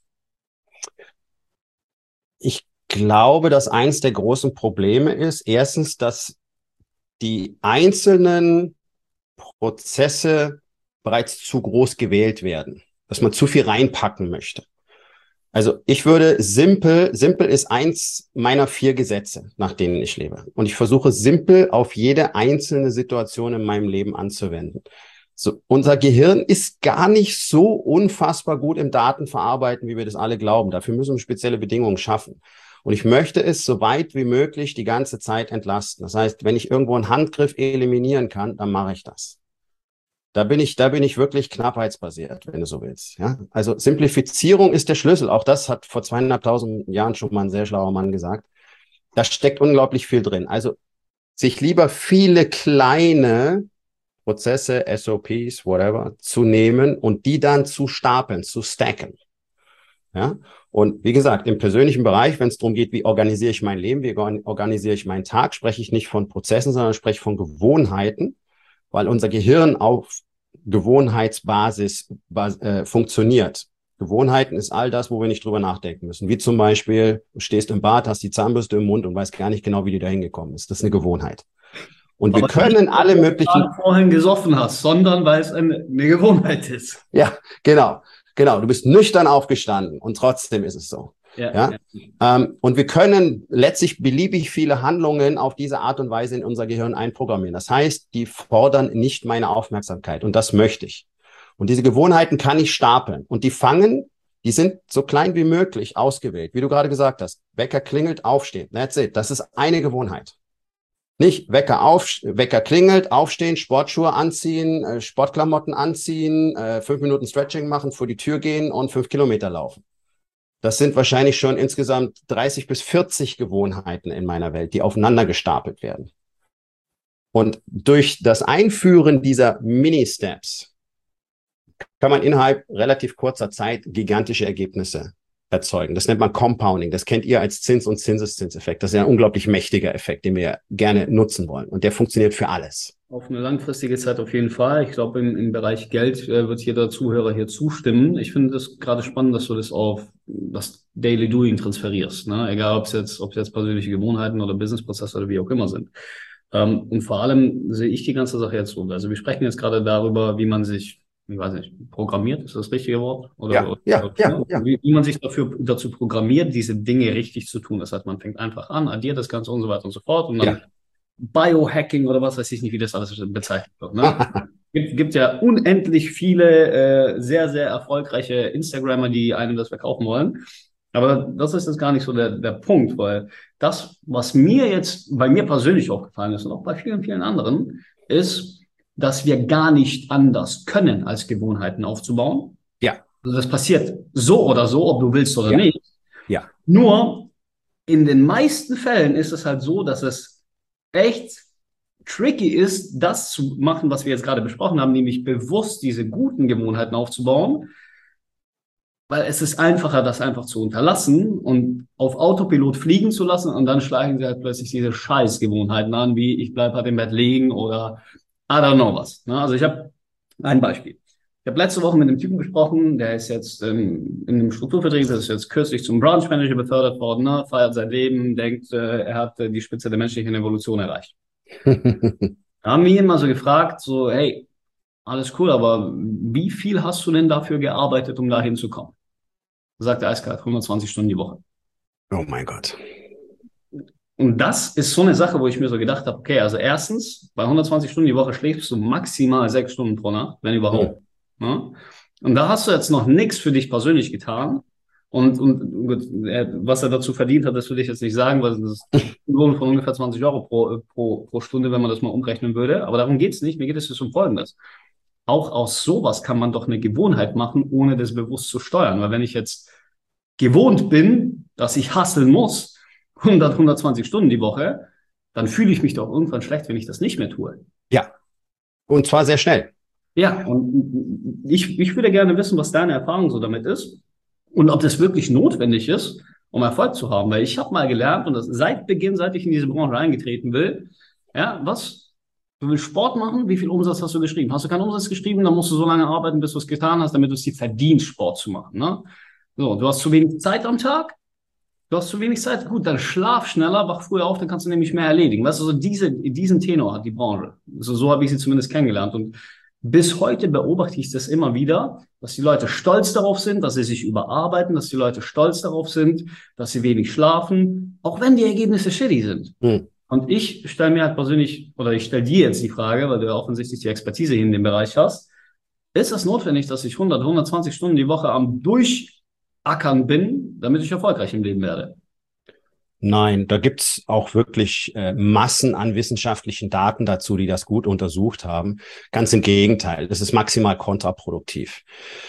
Ich glaube, dass eins der großen Probleme ist, erstens, dass die einzelnen Prozesse bereits zu groß gewählt werden, dass man zu viel reinpacken möchte. Also ich würde simpel ist eins meiner 4 Gesetze, nach denen ich lebe. Und ich versuche simpel auf jede einzelne Situation in meinem Leben anzuwenden. So, unser Gehirn ist gar nicht so unfassbar gut im Datenverarbeiten, wie wir das alle glauben. Dafür müssen wir spezielle Bedingungen schaffen. Und ich möchte es so weit wie möglich die ganze Zeit entlasten. Das heißt, wenn ich irgendwo einen Handgriff eliminieren kann, dann mache ich das. Da bin ich wirklich knappheitsbasiert, wenn du so willst. Ja? Also Simplifizierung ist der Schlüssel. Auch das hat vor 2.500 Jahren schon mal ein sehr schlauer Mann gesagt. Da steckt unglaublich viel drin. Also sich lieber viele kleine Prozesse, SOPs, whatever, zu nehmen und die dann zu stapeln, zu stacken. Ja? Und wie gesagt, im persönlichen Bereich, wenn es darum geht, wie organisiere ich mein Leben, wie organisiere ich meinen Tag, spreche ich nicht von Prozessen, sondern spreche von Gewohnheiten, weil unser Gehirn auf Gewohnheitsbasis funktioniert. Gewohnheiten ist all das, wo wir nicht drüber nachdenken müssen. Wie zum Beispiel, du stehst im Bad, hast die Zahnbürste im Mund und weißt gar nicht genau, wie die da hingekommen ist. Das ist eine Gewohnheit. Und wir Aber können nicht, alle weil du möglichen. vorhin gesoffen hast, sondern weil es eine Gewohnheit ist. Ja, genau, genau. Du bist nüchtern aufgestanden und trotzdem ist es so. Ja, Ja. ja. Und wir können letztlich beliebig viele Handlungen auf diese Art und Weise in unser Gehirn einprogrammieren. Das heißt, die fordern nicht meine Aufmerksamkeit und das möchte ich. Und diese Gewohnheiten kann ich stapeln und die sind so klein wie möglich ausgewählt, wie du gerade gesagt hast. Wecker klingelt, aufstehen. That's it. Das ist eine Gewohnheit. Nicht Wecker klingelt, aufstehen, Sportschuhe anziehen, Sportklamotten anziehen, 5 Minuten Stretching machen, vor die Tür gehen und 5 Kilometer laufen. Das sind wahrscheinlich schon insgesamt 30 bis 40 Gewohnheiten in meiner Welt, die aufeinander gestapelt werden. Und durch das Einführen dieser Mini-Steps kann man innerhalb relativ kurzer Zeit gigantische Ergebnisse erzeugen. Das nennt man Compounding. Das kennt ihr als Zins- und Zinseszinseffekt. Das ist ja ein unglaublich mächtiger Effekt, den wir gerne nutzen wollen. Und der funktioniert für alles. Auf eine langfristige Zeit auf jeden Fall. Ich glaube, im Bereich Geld wird jeder Zuhörer hier zustimmen. Ich finde es gerade spannend, dass du das auf das Daily Doing transferierst. Ne? Egal, ob es jetzt persönliche Gewohnheiten oder Businessprozesse oder wie auch immer sind. Und vor allem sehe ich die ganze Sache jetzt so. Also wir sprechen jetzt gerade darüber, wie man sich, ich weiß nicht, programmiert, ist das richtige Wort? Ja. Wie man sich dazu programmiert, diese Dinge richtig zu tun. Das heißt, man fängt einfach an, addiert das Ganze und so weiter und so fort und dann Biohacking oder was weiß ich nicht, wie das alles bezeichnet wird. Ne? Gibt ja unendlich viele sehr, sehr erfolgreiche Instagrammer, die einem das verkaufen wollen. Aber das ist jetzt gar nicht so der Punkt, weil das, was mir jetzt bei mir persönlich aufgefallen ist und auch bei vielen, vielen anderen, ist, dass wir gar nicht anders können, als Gewohnheiten aufzubauen. Ja. Also das passiert so oder so, ob du willst oder Ja. nicht. Ja. Nur in den meisten Fällen ist es halt so, dass es echt tricky ist, das zu machen, was wir jetzt gerade besprochen haben, nämlich bewusst diese guten Gewohnheiten aufzubauen, weil es ist einfacher, das einfach zu unterlassen und auf Autopilot fliegen zu lassen und dann schleichen sie halt plötzlich diese Scheißgewohnheiten an, wie ich bleibe halt im Bett liegen oder I don't know was. Ne? Also ich habe ein Beispiel. Ich habe letzte Woche mit einem Typen gesprochen, der ist jetzt in einem Strukturvertrieb, das ist jetzt kürzlich zum Branch Manager befördert worden, ne? Feiert sein Leben, denkt, er hat die Spitze der menschlichen Evolution erreicht. Da haben wir ihn mal so gefragt, so, hey, alles cool, aber wie viel hast du denn dafür gearbeitet, um da hinzukommen? Sagt er eiskalt, 120 Stunden die Woche. Oh mein Gott. Und das ist so eine Sache, wo ich mir so gedacht habe, okay, also erstens, bei 120 Stunden die Woche schläfst du maximal 6 Stunden pro Nacht, wenn überhaupt. Ja. Und da hast du jetzt noch nichts für dich persönlich getan. Und gut, was er dazu verdient hat, das will ich jetzt nicht sagen, weil das ist ein Lohn von ungefähr 20 Euro pro Stunde, wenn man das mal umrechnen würde. Aber darum geht's nicht. Mir geht es jetzt um Folgendes. Auch aus sowas kann man doch eine Gewohnheit machen, ohne das bewusst zu steuern. Weil wenn ich jetzt gewohnt bin, dass ich hustlen muss, 120 Stunden die Woche, dann fühle ich mich doch irgendwann schlecht, wenn ich das nicht mehr tue. Ja. Und zwar sehr schnell. Ja, und ich würde gerne wissen, was deine Erfahrung so damit ist und ob das wirklich notwendig ist, um Erfolg zu haben. Weil ich habe mal gelernt, und das seit Beginn, seit ich in diese Branche eingetreten will, ja, was? Du willst Sport machen? Wie viel Umsatz hast du geschrieben? Hast du keinen Umsatz geschrieben, dann musst du so lange arbeiten, bis du es getan hast, damit du es dir verdienst, Sport zu machen. Ne? So, du hast zu wenig Zeit am Tag. Du hast zu wenig Zeit, gut, dann schlaf schneller, wach früher auf, dann kannst du nämlich mehr erledigen. Weißt du, so diesen Tenor hat die Branche. So habe ich sie zumindest kennengelernt. Und bis heute beobachte ich das immer wieder, dass die Leute stolz darauf sind, dass sie sich überarbeiten, dass die Leute stolz darauf sind, dass sie wenig schlafen, auch wenn die Ergebnisse shitty sind. Und ich stelle mir halt persönlich, oder ich stelle dir jetzt die Frage, weil du ja offensichtlich die Expertise hier in dem Bereich hast, ist es notwendig, dass ich 120 Stunden die Woche am Durchackern bin, damit ich erfolgreich im Leben werde? Nein, da gibt's auch wirklich Massen an wissenschaftlichen Daten dazu, die das gut untersucht haben. Ganz im Gegenteil, das ist maximal kontraproduktiv.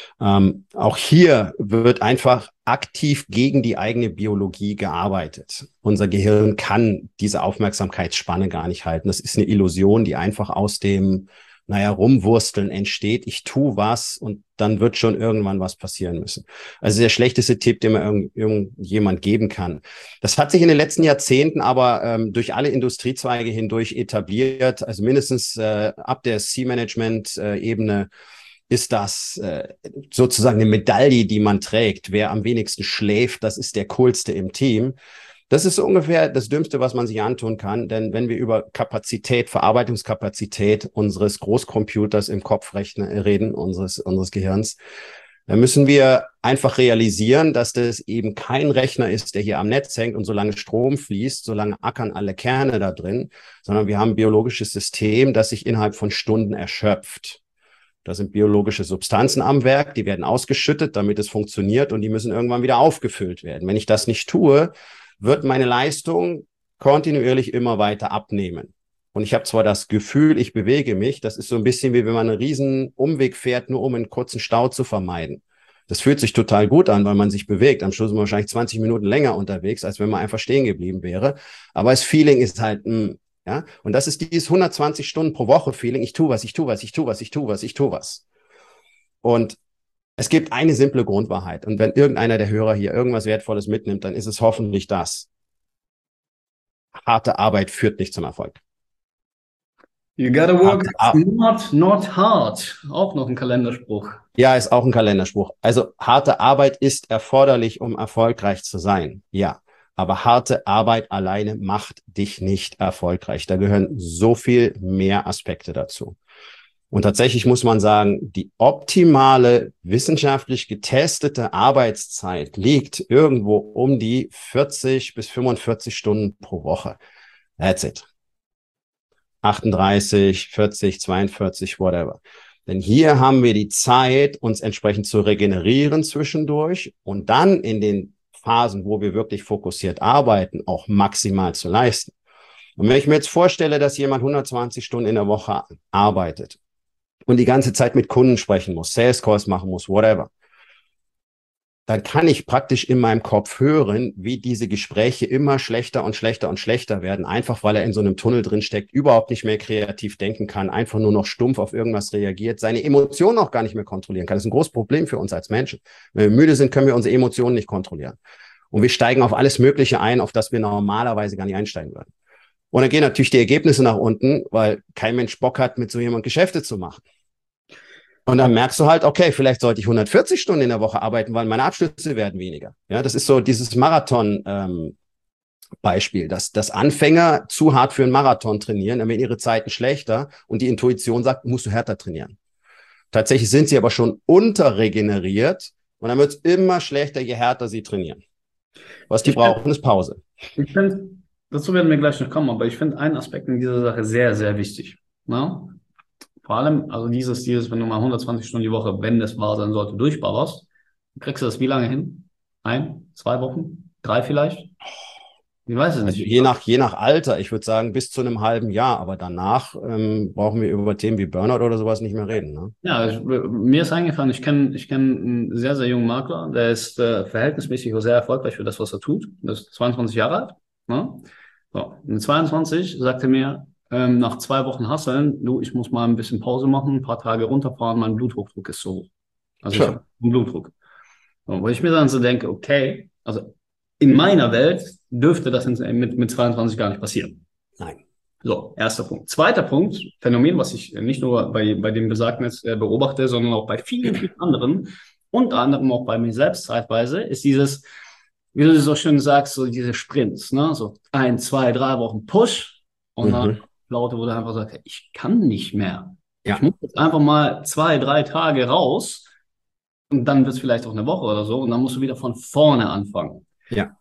Auch hier wird einfach aktiv gegen die eigene Biologie gearbeitet. Unser Gehirn kann diese Aufmerksamkeitsspanne gar nicht halten. Das ist eine Illusion, die einfach aus dem Rumwursteln entsteht. Ich tue was und dann wird schon irgendwann was passieren müssen. Also der schlechteste Tipp, den man irgendjemand geben kann. Das hat sich in den letzten Jahrzehnten aber durch alle Industriezweige hindurch etabliert. Also mindestens ab der C-Management-Ebene ist das sozusagen eine Medaille, die man trägt. Wer am wenigsten schläft, das ist der coolste im Team. Das ist so ungefähr das Dümmste, was man sich antun kann, denn wenn wir über Kapazität, Verarbeitungskapazität unseres Großcomputers im Kopf reden, unseres Gehirns, dann müssen wir einfach realisieren, dass das eben kein Rechner ist, der hier am Netz hängt und solange Strom fließt, solange ackern alle Kerne da drin, sondern wir haben ein biologisches System, das sich innerhalb von Stunden erschöpft. Da sind biologische Substanzen am Werk, die werden ausgeschüttet, damit es funktioniert und die müssen irgendwann wieder aufgefüllt werden. Wenn ich das nicht tue, wird meine Leistung kontinuierlich immer weiter abnehmen. Und ich habe zwar das Gefühl, ich bewege mich, das ist so ein bisschen wie wenn man einen riesen Umweg fährt, nur um einen kurzen Stau zu vermeiden. Das fühlt sich total gut an, weil man sich bewegt. Am Schluss ist man wahrscheinlich 20 Minuten länger unterwegs, als wenn man einfach stehen geblieben wäre. Aber das Feeling ist halt, ja, und das ist dieses 120 Stunden pro Woche Feeling. Ich tue was, ich tue was, ich tue was, ich tue was, ich tue was. Und es gibt eine simple Grundwahrheit. Und wenn irgendeiner der Hörer hier irgendwas Wertvolles mitnimmt, dann ist es hoffentlich das. Harte Arbeit führt nicht zum Erfolg. You gotta work smart, not hard. Auch noch ein Kalenderspruch. Ja, ist auch ein Kalenderspruch. Also harte Arbeit ist erforderlich, um erfolgreich zu sein. Ja, aber harte Arbeit alleine macht dich nicht erfolgreich. Da gehören so viel mehr Aspekte dazu. Und tatsächlich muss man sagen, die optimale, wissenschaftlich getestete Arbeitszeit liegt irgendwo um die 40 bis 45 Stunden pro Woche. That's it. 38, 40, 42, whatever. Denn hier haben wir die Zeit, uns entsprechend zu regenerieren zwischendurch und dann in den Phasen, wo wir wirklich fokussiert arbeiten, auch maximal zu leisten. Und wenn ich mir jetzt vorstelle, dass jemand 120 Stunden in der Woche arbeitet und die ganze Zeit mit Kunden sprechen muss, Sales Calls machen muss, whatever, dann kann ich praktisch in meinem Kopf hören, wie diese Gespräche immer schlechter und schlechter und schlechter werden, einfach weil er in so einem Tunnel drin steckt, überhaupt nicht mehr kreativ denken kann, einfach nur noch stumpf auf irgendwas reagiert, seine Emotionen auch gar nicht mehr kontrollieren kann. Das ist ein großes Problem für uns als Menschen. Wenn wir müde sind, können wir unsere Emotionen nicht kontrollieren. Und wir steigen auf alles Mögliche ein, auf das wir normalerweise gar nicht einsteigen würden. Und dann gehen natürlich die Ergebnisse nach unten, weil kein Mensch Bock hat, mit so jemandem Geschäfte zu machen. Und dann merkst du halt, okay, vielleicht sollte ich 140 Stunden in der Woche arbeiten, weil meine Abschlüsse werden weniger. Ja, das ist so dieses Marathon-Beispiel, dass Anfänger zu hart für einen Marathon trainieren, dann werden ihre Zeiten schlechter und die Intuition sagt, musst du härter trainieren. Tatsächlich sind sie aber schon unterregeneriert und dann wird es immer schlechter, je härter sie trainieren. Was die brauchen, ist Pause. Ich finde, dazu werden wir gleich noch kommen, aber ich finde einen Aspekt in dieser Sache sehr, sehr wichtig. Na? Vor allem, also dieses, wenn du mal 120 Stunden die Woche, wenn es wahr sein sollte, durchballerst, kriegst du das wie lange hin? 1, 2 Wochen? 3 vielleicht? Ich weiß es nicht. Also je nach Alter, ich würde sagen bis zu einem halben Jahr, aber danach brauchen wir über Themen wie Burnout oder sowas nicht mehr reden. Ne? Ja, mir ist eingefallen, ich kenn einen sehr, sehr jungen Makler, der ist verhältnismäßig sehr erfolgreich für das, was er tut. Der ist 22 Jahre alt. Ne? So, mit 22 sagte er mir, nach 2 Wochen Hustlen, ich muss mal ein bisschen Pause machen, ein paar Tage runterfahren, mein Bluthochdruck ist so hoch. Also ich habe einen Blutdruck. So, wo ich mir dann so denke, okay, also in meiner Welt dürfte das mit 22 gar nicht passieren. Nein. So, erster Punkt. Zweiter Punkt, Phänomen, was ich nicht nur bei dem Besagten jetzt beobachte, sondern auch bei vielen, vielen anderen, unter anderem auch bei mir selbst zeitweise, ist dieses, wie du so schön sagst, so diese Sprints, ne? So 1, 2, 3 Wochen Push und dann Laute, wo du einfach sagst, ich kann nicht mehr. Ja. Ich muss jetzt einfach mal 2, 3 Tage raus und dann wird es vielleicht auch eine Woche oder so und dann musst du wieder von vorne anfangen. Ja.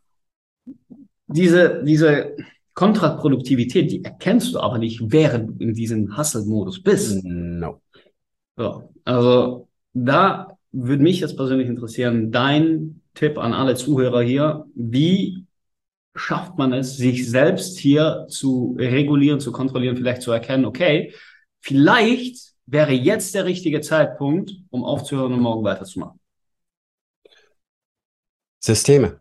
Diese Kontraproduktivität, die erkennst du aber nicht, während du in diesem Hustle-Modus bist. No. So, also da würde mich jetzt persönlich interessieren, dein Tipp an alle Zuhörer hier, wie schafft man es, sich selbst hier zu regulieren, zu kontrollieren, vielleicht zu erkennen, okay, vielleicht wäre jetzt der richtige Zeitpunkt, um aufzuhören und morgen weiterzumachen. Systeme.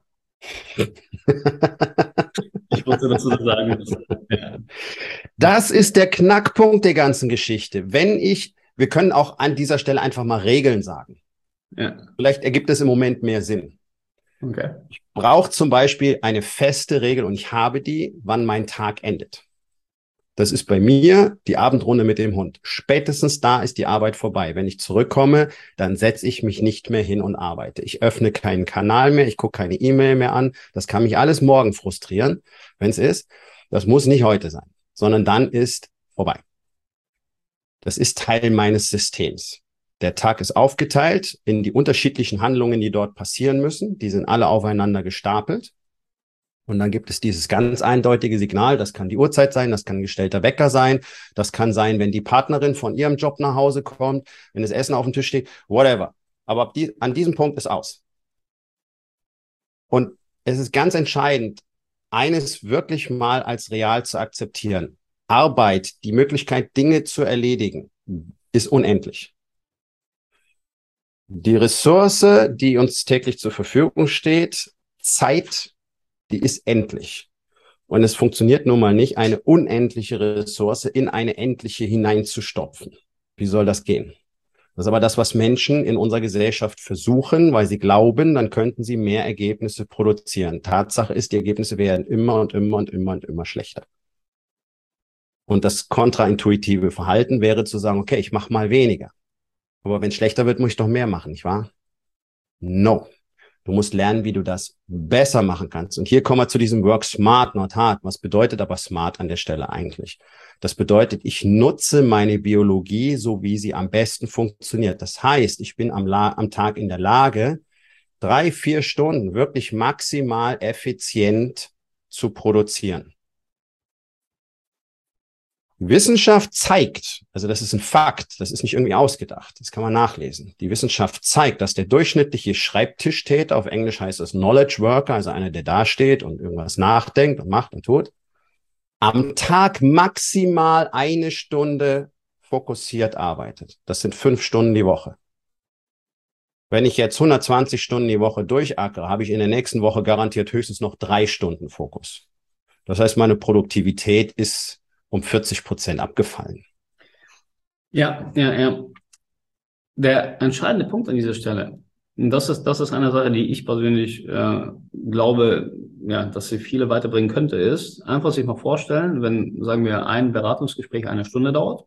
Ich wusste, dass du das sagen musst. Ja. Das ist der Knackpunkt der ganzen Geschichte. Wir können auch an dieser Stelle einfach mal Regeln sagen. Ja. Vielleicht ergibt es im Moment mehr Sinn. Okay. Ich brauche zum Beispiel eine feste Regel und ich habe die, wann mein Tag endet. Das ist bei mir die Abendrunde mit dem Hund. Spätestens da ist die Arbeit vorbei. Wenn ich zurückkomme, dann setze ich mich nicht mehr hin und arbeite. Ich öffne keinen Kanal mehr, ich gucke keine E-Mail mehr an. Das kann mich alles morgen frustrieren, wenn es ist. Das muss nicht heute sein, sondern dann ist vorbei. Das ist Teil meines Systems. Der Tag ist aufgeteilt in die unterschiedlichen Handlungen, die dort passieren müssen. Die sind alle aufeinander gestapelt. Und dann gibt es dieses ganz eindeutige Signal, das kann die Uhrzeit sein, das kann ein gestellter Wecker sein, das kann sein, wenn die Partnerin von ihrem Job nach Hause kommt, wenn das Essen auf dem Tisch steht, whatever. Aber an diesem Punkt ist aus. Und es ist ganz entscheidend, eines wirklich mal als real zu akzeptieren. Arbeit, die Möglichkeit, Dinge zu erledigen, ist unendlich. Die Ressource, die uns täglich zur Verfügung steht, Zeit, die ist endlich. Und es funktioniert nun mal nicht, eine unendliche Ressource in eine endliche hineinzustopfen. Wie soll das gehen? Das ist aber das, was Menschen in unserer Gesellschaft versuchen, weil sie glauben, dann könnten sie mehr Ergebnisse produzieren. Tatsache ist, die Ergebnisse werden immer und immer und immer und immer schlechter. Und das kontraintuitive Verhalten wäre zu sagen, okay, ich mache mal weniger. Aber wenn es schlechter wird, muss ich doch mehr machen, nicht wahr? No. Du musst lernen, wie du das besser machen kannst. Und hier kommen wir zu diesem Work smart, not hard. Was bedeutet aber smart an der Stelle eigentlich? Das bedeutet, ich nutze meine Biologie so, wie sie am besten funktioniert. Das heißt, ich bin am Tag in der Lage, 3-4 Stunden wirklich maximal effizient zu produzieren. Wissenschaft zeigt, also das ist ein Fakt, das ist nicht irgendwie ausgedacht, das kann man nachlesen. Die Wissenschaft zeigt, dass der durchschnittliche Schreibtischtäter, auf Englisch heißt das Knowledge Worker, also einer, der da steht und irgendwas nachdenkt und macht und tut, am Tag maximal 1 Stunde fokussiert arbeitet. Das sind 5 Stunden die Woche. Wenn ich jetzt 120 Stunden die Woche durchackere, habe ich in der nächsten Woche garantiert höchstens noch 3 Stunden Fokus. Das heißt, meine Produktivität ist um 40% abgefallen. Ja. Der entscheidende Punkt an dieser Stelle, und das ist eine Sache, die ich persönlich glaube, ja, dass sie viele weiterbringen könnte, ist einfach sich mal vorstellen, wenn, sagen wir, ein Beratungsgespräch 1 Stunde dauert,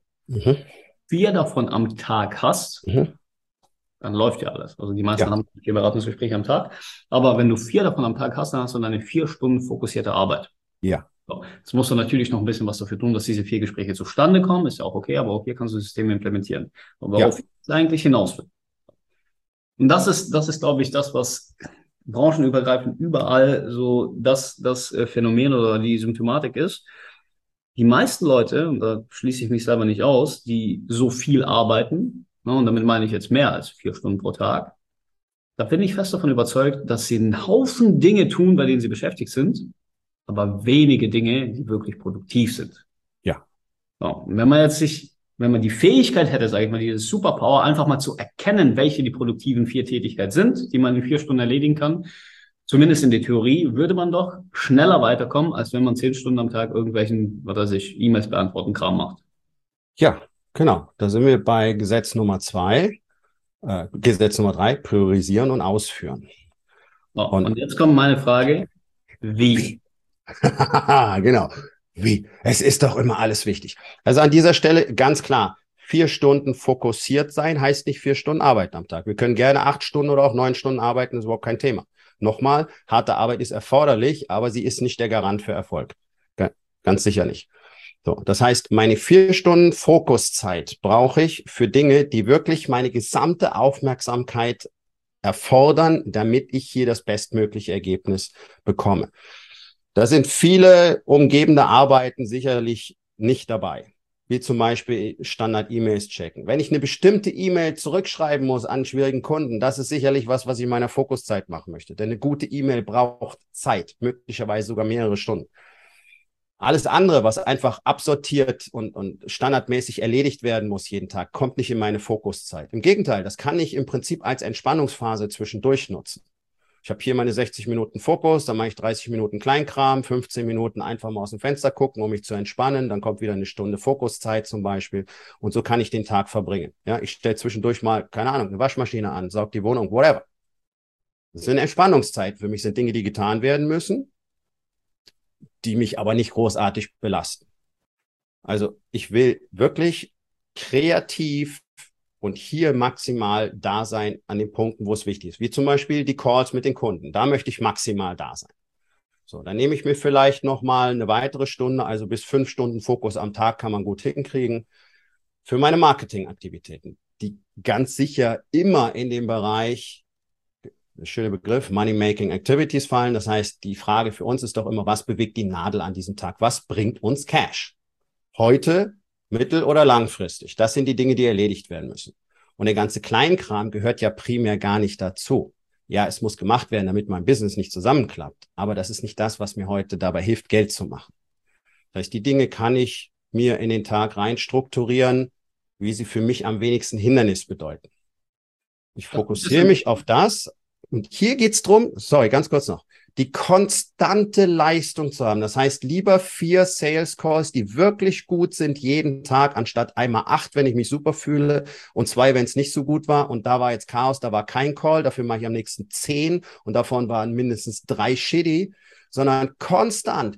4 davon am Tag hast, dann läuft ja alles. Also die meisten haben 4 Beratungsgespräche am Tag, aber wenn du 4 davon am Tag hast, dann hast du deine 4 Stunden fokussierte Arbeit. Ja. So. Jetzt musst du natürlich noch ein bisschen was dafür tun, dass diese 4 Gespräche zustande kommen. Ist ja auch okay, aber auch hier kannst du Systeme implementieren. Und worauf es eigentlich hinaus will. Und das ist, glaube ich, das, was branchenübergreifend überall so das Phänomen oder die Symptomatik ist. Die meisten Leute, und da schließe ich mich selber nicht aus, die so viel arbeiten, ne, und damit meine ich jetzt mehr als 4 Stunden pro Tag, da bin ich fest davon überzeugt, dass sie einen Haufen Dinge tun, bei denen sie beschäftigt sind, aber wenige Dinge, die wirklich produktiv sind. Ja. So, und wenn man die Fähigkeit hätte, sage ich mal, diese Superpower, einfach mal zu erkennen, welche die produktiven 4 Tätigkeiten sind, die man in 4 Stunden erledigen kann, zumindest in der Theorie, würde man doch schneller weiterkommen, als wenn man 10 Stunden am Tag irgendwelchen, was weiß ich, E-Mails beantworten, Kram macht. Ja, genau. Da sind wir bei Gesetz Nummer 2, Gesetz Nummer 3, priorisieren und ausführen. So, und jetzt kommt meine Frage, wie? Genau. Wie? Es ist doch immer alles wichtig. Also an dieser Stelle ganz klar, 4 Stunden fokussiert sein heißt nicht 4 Stunden arbeiten am Tag. Wir können gerne 8 Stunden oder auch 9 Stunden arbeiten, das ist überhaupt kein Thema. Nochmal, harte Arbeit ist erforderlich, aber sie ist nicht der Garant für Erfolg. Ganz sicher nicht. So, das heißt, meine 4 Stunden Fokuszeit brauche ich für Dinge, die wirklich meine gesamte Aufmerksamkeit erfordern, damit ich hier das bestmögliche Ergebnis bekomme. Da sind viele umgebende Arbeiten sicherlich nicht dabei, wie zum Beispiel Standard-E-Mails checken. Wenn ich eine bestimmte E-Mail zurückschreiben muss an einen schwierigen Kunden, das ist sicherlich was ich in meiner Fokuszeit machen möchte. Denn eine gute E-Mail braucht Zeit, möglicherweise sogar mehrere Stunden. Alles andere, was einfach absortiert und standardmäßig erledigt werden muss jeden Tag, kommt nicht in meine Fokuszeit. Im Gegenteil, das kann ich im Prinzip als Entspannungsphase zwischendurch nutzen. Ich habe hier meine 60 Minuten Fokus, dann mache ich 30 Minuten Kleinkram, 15 Minuten einfach mal aus dem Fenster gucken, um mich zu entspannen. Dann kommt wieder 1 Stunde Fokuszeit zum Beispiel. Und so kann ich den Tag verbringen. Ja, ich stelle zwischendurch mal, keine Ahnung, eine Waschmaschine an, saug die Wohnung, whatever. Das ist eine Entspannungszeit. Für mich sind Dinge, die getan werden müssen, die mich aber nicht großartig belasten. Also ich will wirklich kreativ und hier maximal da sein an den Punkten, wo es wichtig ist. Wie zum Beispiel die Calls mit den Kunden. Da möchte ich maximal da sein. So, dann nehme ich mir vielleicht nochmal eine weitere Stunde, also bis 5 Stunden Fokus am Tag kann man gut hinkriegen, für meine Marketingaktivitäten, die ganz sicher immer in den Bereich, der schöne Begriff, Money-Making Activities fallen. Das heißt, die Frage für uns ist doch immer, was bewegt die Nadel an diesem Tag? Was bringt uns Cash? Heute, mittel- oder langfristig. Das sind die Dinge, die erledigt werden müssen. Und der ganze Kleinkram gehört ja primär gar nicht dazu. Ja, es muss gemacht werden, damit mein Business nicht zusammenklappt. Aber das ist nicht das, was mir heute dabei hilft, Geld zu machen. Das heißt, die Dinge kann ich mir in den Tag rein strukturieren, wie sie für mich am wenigsten Hindernis bedeuten. Ich fokussiere mich auf das. Und hier geht's drum, sorry, ganz kurz noch, die konstante Leistung zu haben. Das heißt, lieber 4 Sales Calls, die wirklich gut sind jeden Tag, anstatt einmal 8, wenn ich mich super fühle und 2, wenn es nicht so gut war. Und da war jetzt Chaos, da war kein Call. Dafür mache ich am nächsten 10 und davon waren mindestens 3 shitty, sondern konstant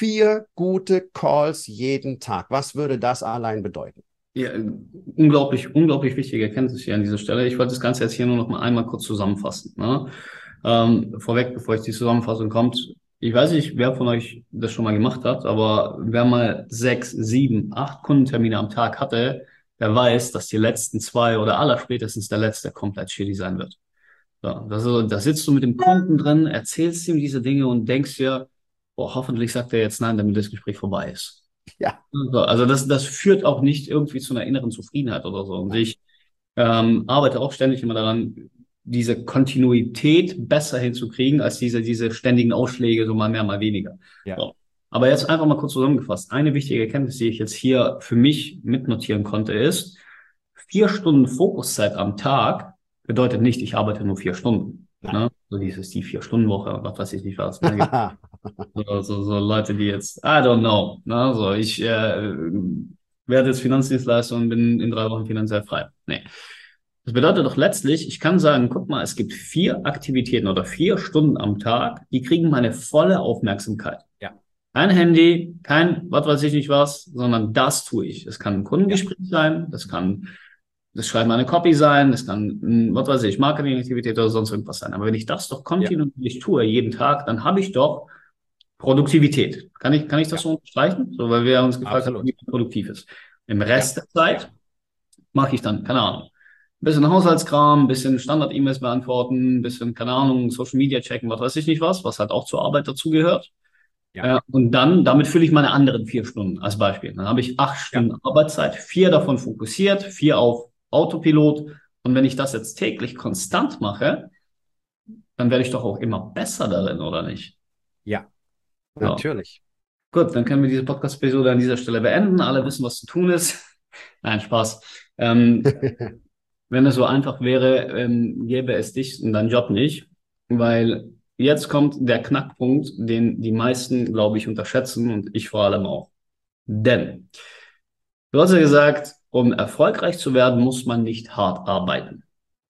4 gute Calls jeden Tag. Was würde das allein bedeuten? Ja, unglaublich, unglaublich wichtige Erkenntnis hier an dieser Stelle. Ich wollte das Ganze jetzt hier nur noch mal einmal kurz zusammenfassen. Ne? Vorweg, bevor jetzt die Zusammenfassung kommt, ich weiß nicht, wer von euch das schon mal gemacht hat, aber wer mal 6, 7, 8 Kundentermine am Tag hatte, der weiß, dass die letzten 2 oder allerspätestens der letzte komplett shitty sein wird. So, da sitzt du mit dem Kunden drin, erzählst ihm diese Dinge und denkst dir, boah, hoffentlich sagt er jetzt nein, damit das Gespräch vorbei ist. Ja. Also das führt auch nicht irgendwie zu einer inneren Zufriedenheit oder so. Und ich arbeite auch ständig immer daran, diese Kontinuität besser hinzukriegen, als diese ständigen Ausschläge, so mal mehr, mal weniger. Ja. So. Aber jetzt einfach mal kurz zusammengefasst. Eine wichtige Erkenntnis, die ich jetzt hier für mich mitnotieren konnte, ist, 4 Stunden Fokuszeit am Tag bedeutet nicht, ich arbeite nur 4 Stunden. Ne? So dieses die 4-Stunden-Woche und was weiß ich nicht was. Ne? So Leute, die jetzt, I don't know. Ne? So, ich werde jetzt Finanzdienstleister und bin in 3 Wochen finanziell frei. Nee. Das bedeutet doch letztlich, ich kann sagen, guck mal, es gibt 4 Aktivitäten oder 4 Stunden am Tag, die kriegen meine volle Aufmerksamkeit. Ja. Kein Handy, kein was weiß ich nicht was, sondern das tue ich. Es kann ein Kundengespräch sein, das Schreiben einer Copy sein, das kann, was weiß ich, Marketingaktivität oder sonst irgendwas sein. Aber wenn ich das doch kontinuierlich tue, jeden Tag, dann habe ich doch Produktivität. Kann ich das so unterstreichen? So, weil wir uns gefragt haben, wie man produktiv ist. Im Rest der Zeit mache ich dann, keine Ahnung, ein bisschen Haushaltskram, ein bisschen Standard-E-Mails beantworten, ein bisschen, keine Ahnung, Social Media checken, was weiß ich nicht was halt auch zur Arbeit dazugehört. Ja. Und dann, damit fülle ich meine anderen 4 Stunden als Beispiel. Dann habe ich 8 Stunden Arbeitszeit, 4 davon fokussiert, 4 auf Autopilot. Und wenn ich das jetzt täglich konstant mache, dann werde ich doch auch immer besser darin, oder nicht? Ja, So. natürlich. Gut, dann können wir diese Podcast-Episode an dieser Stelle beenden. Alle wissen, was zu tun ist. Nein, Spaß. Wenn es so einfach wäre, gäbe es dich und deinen Job nicht, weil jetzt kommt der Knackpunkt, den die meisten, glaube ich, unterschätzen und ich vor allem auch. Denn du hast ja gesagt, um erfolgreich zu werden, muss man nicht hart arbeiten.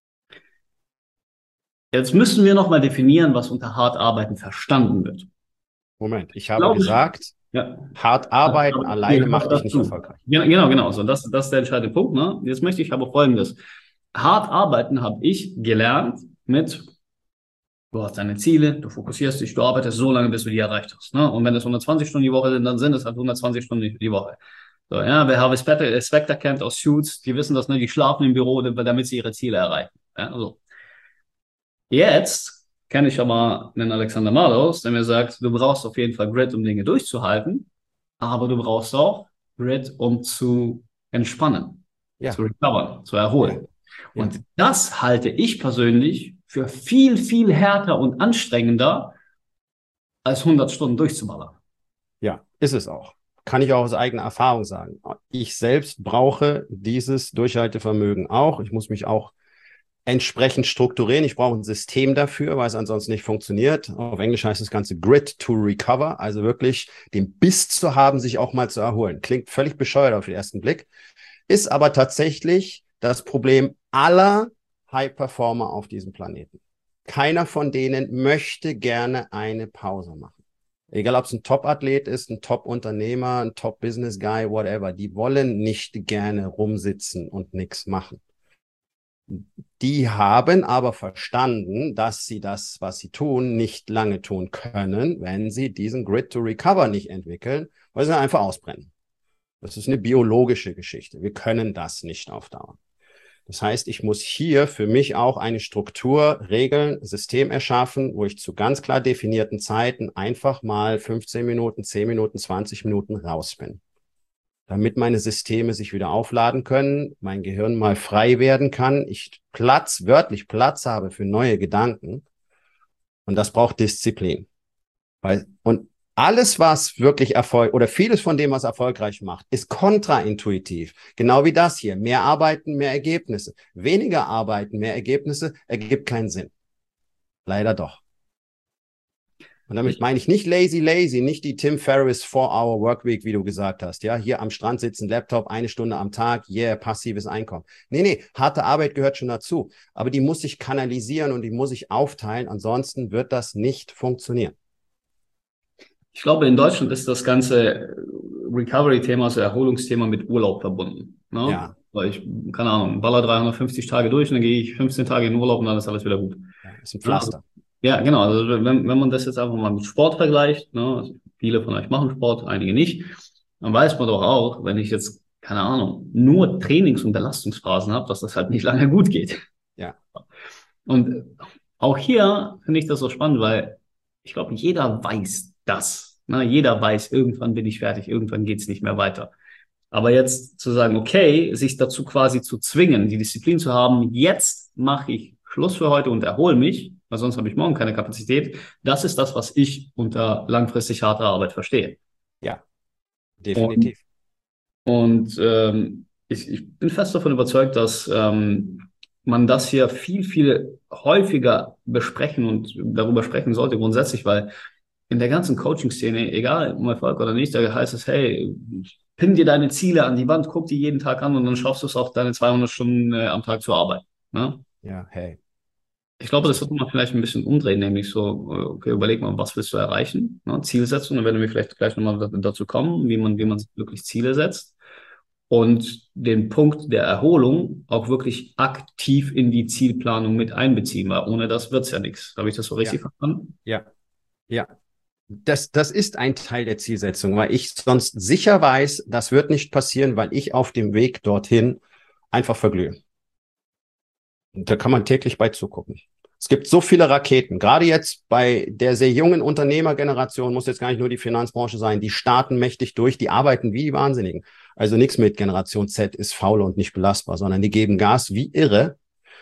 Jetzt müssen wir nochmal definieren, was unter hart arbeiten verstanden wird. Moment, ich habe gesagt, hart arbeiten alleine macht dich nicht erfolgreich. Genau. So, das ist der entscheidende Punkt. Ne? Jetzt möchte ich aber Folgendes. Hart arbeiten habe ich gelernt mit, du hast deine Ziele, du fokussierst dich, du arbeitest so lange, bis du die erreicht hast. Ne? Und wenn es 120 Stunden die Woche sind, dann sind es halt 120 Stunden die Woche. So, ja, wer Harvey Specter kennt aus Suits, die wissen das, ne? Die schlafen im Büro, damit sie ihre Ziele erreichen. Ja, so. Jetzt kenne ich aber einen Alexander Malos, der mir sagt, du brauchst auf jeden Fall Grit, um Dinge durchzuhalten, aber du brauchst auch Grit, um zu entspannen, zu recovern, zu erholen. Ja. Und das halte ich persönlich für viel, viel härter und anstrengender, als 100 Stunden durchzuballern. Ja, ist es auch. Kann ich auch aus eigener Erfahrung sagen. Ich selbst brauche dieses Durchhaltevermögen auch. Ich muss mich auch entsprechend strukturieren. Ich brauche ein System dafür, weil es ansonsten nicht funktioniert. Auf Englisch heißt das Ganze Grit to Recover, also wirklich den Biss zu haben, sich auch mal zu erholen. Klingt völlig bescheuert auf den ersten Blick, ist aber tatsächlich das Problem aller High-Performer auf diesem Planeten. Keiner von denen möchte gerne eine Pause machen. Egal, ob es ein Top-Athlet ist, ein Top-Unternehmer, ein Top-Business-Guy, whatever. Die wollen nicht gerne rumsitzen und nichts machen. Die haben aber verstanden, dass sie das, was sie tun, nicht lange tun können, wenn sie diesen Grit to Recover nicht entwickeln, weil sie einfach ausbrennen. Das ist eine biologische Geschichte. Wir können das nicht auf Dauer. Das heißt, ich muss hier für mich auch eine Struktur, Regeln, System erschaffen, wo ich zu ganz klar definierten Zeiten einfach mal 15 Minuten, 10 Minuten, 20 Minuten raus bin. Damit meine Systeme sich wieder aufladen können, mein Gehirn mal frei werden kann, ich wörtlich Platz habe für neue Gedanken. Und das braucht Disziplin. Und alles, was wirklich Erfolg oder vieles von dem, was erfolgreich macht, ist kontraintuitiv. Genau wie das hier. Mehr arbeiten, mehr Ergebnisse. Weniger arbeiten, mehr Ergebnisse ergibt keinen Sinn. Leider doch. Und damit meine ich nicht lazy, nicht die Tim Ferriss 4-Hour Workweek, wie du gesagt hast. Ja, hier am Strand sitzen, Laptop, 1 Stunde am Tag, passives Einkommen. Nee, harte Arbeit gehört schon dazu. Aber die muss ich kanalisieren und die muss ich aufteilen. Ansonsten wird das nicht funktionieren. Ich glaube, in Deutschland ist das ganze Recovery-Thema, also Erholungsthema mit Urlaub verbunden. Ne? Ja. Weil ich, keine Ahnung, baller 350 Tage durch und dann gehe ich 15 Tage in Urlaub und dann ist alles wieder gut. Ja, ist ein Pflaster. Ja, genau. Also wenn man das jetzt einfach mal mit Sport vergleicht, ne, also viele von euch machen Sport, einige nicht, dann weiß man doch auch, wenn ich jetzt, keine Ahnung, nur Trainings- und Belastungsphasen habe, dass das halt nicht lange gut geht. Ja. Und auch hier finde ich das so spannend, weil ich glaube, jeder weiß das. Ne? Jeder weiß, irgendwann bin ich fertig, irgendwann geht's nicht mehr weiter. Aber jetzt zu sagen, okay, sich dazu quasi zu zwingen, die Disziplin zu haben, jetzt mache ich Schluss für heute und erhole mich, weil sonst habe ich morgen keine Kapazität. Das ist das, was ich unter langfristig harter Arbeit verstehe. Ja, definitiv. Ich bin fest davon überzeugt, dass man das hier viel, viel häufiger besprechen und darüber sprechen sollte grundsätzlich, weil in der ganzen Coaching-Szene, egal um Erfolg oder nicht, da heißt es, hey, pin dir deine Ziele an die Wand, guck die jeden Tag an und dann schaffst du es auch, deine 200 Stunden am Tag zu arbeiten. Ne? Ja, hey. Ich glaube, das wird man vielleicht ein bisschen umdrehen, nämlich so, okay, überleg mal, was willst du erreichen? Ne? Zielsetzung, dann werden wir vielleicht gleich nochmal dazu kommen, wie man sich wirklich Ziele setzt. Und den Punkt der Erholung auch wirklich aktiv in die Zielplanung mit einbeziehen, weil ohne das wird's ja nichts. Habe ich das so richtig verstanden? Ja. Das ist ein Teil der Zielsetzung, weil ich sonst sicher weiß, das wird nicht passieren, weil ich auf dem Weg dorthin einfach verglühe. Und da kann man täglich bei zugucken. Es gibt so viele Raketen, gerade jetzt bei der sehr jungen Unternehmergeneration, muss jetzt gar nicht nur die Finanzbranche sein, die starten mächtig durch, die arbeiten wie die Wahnsinnigen. Also nichts mit Generation Z ist faul und nicht belastbar, sondern die geben Gas wie irre,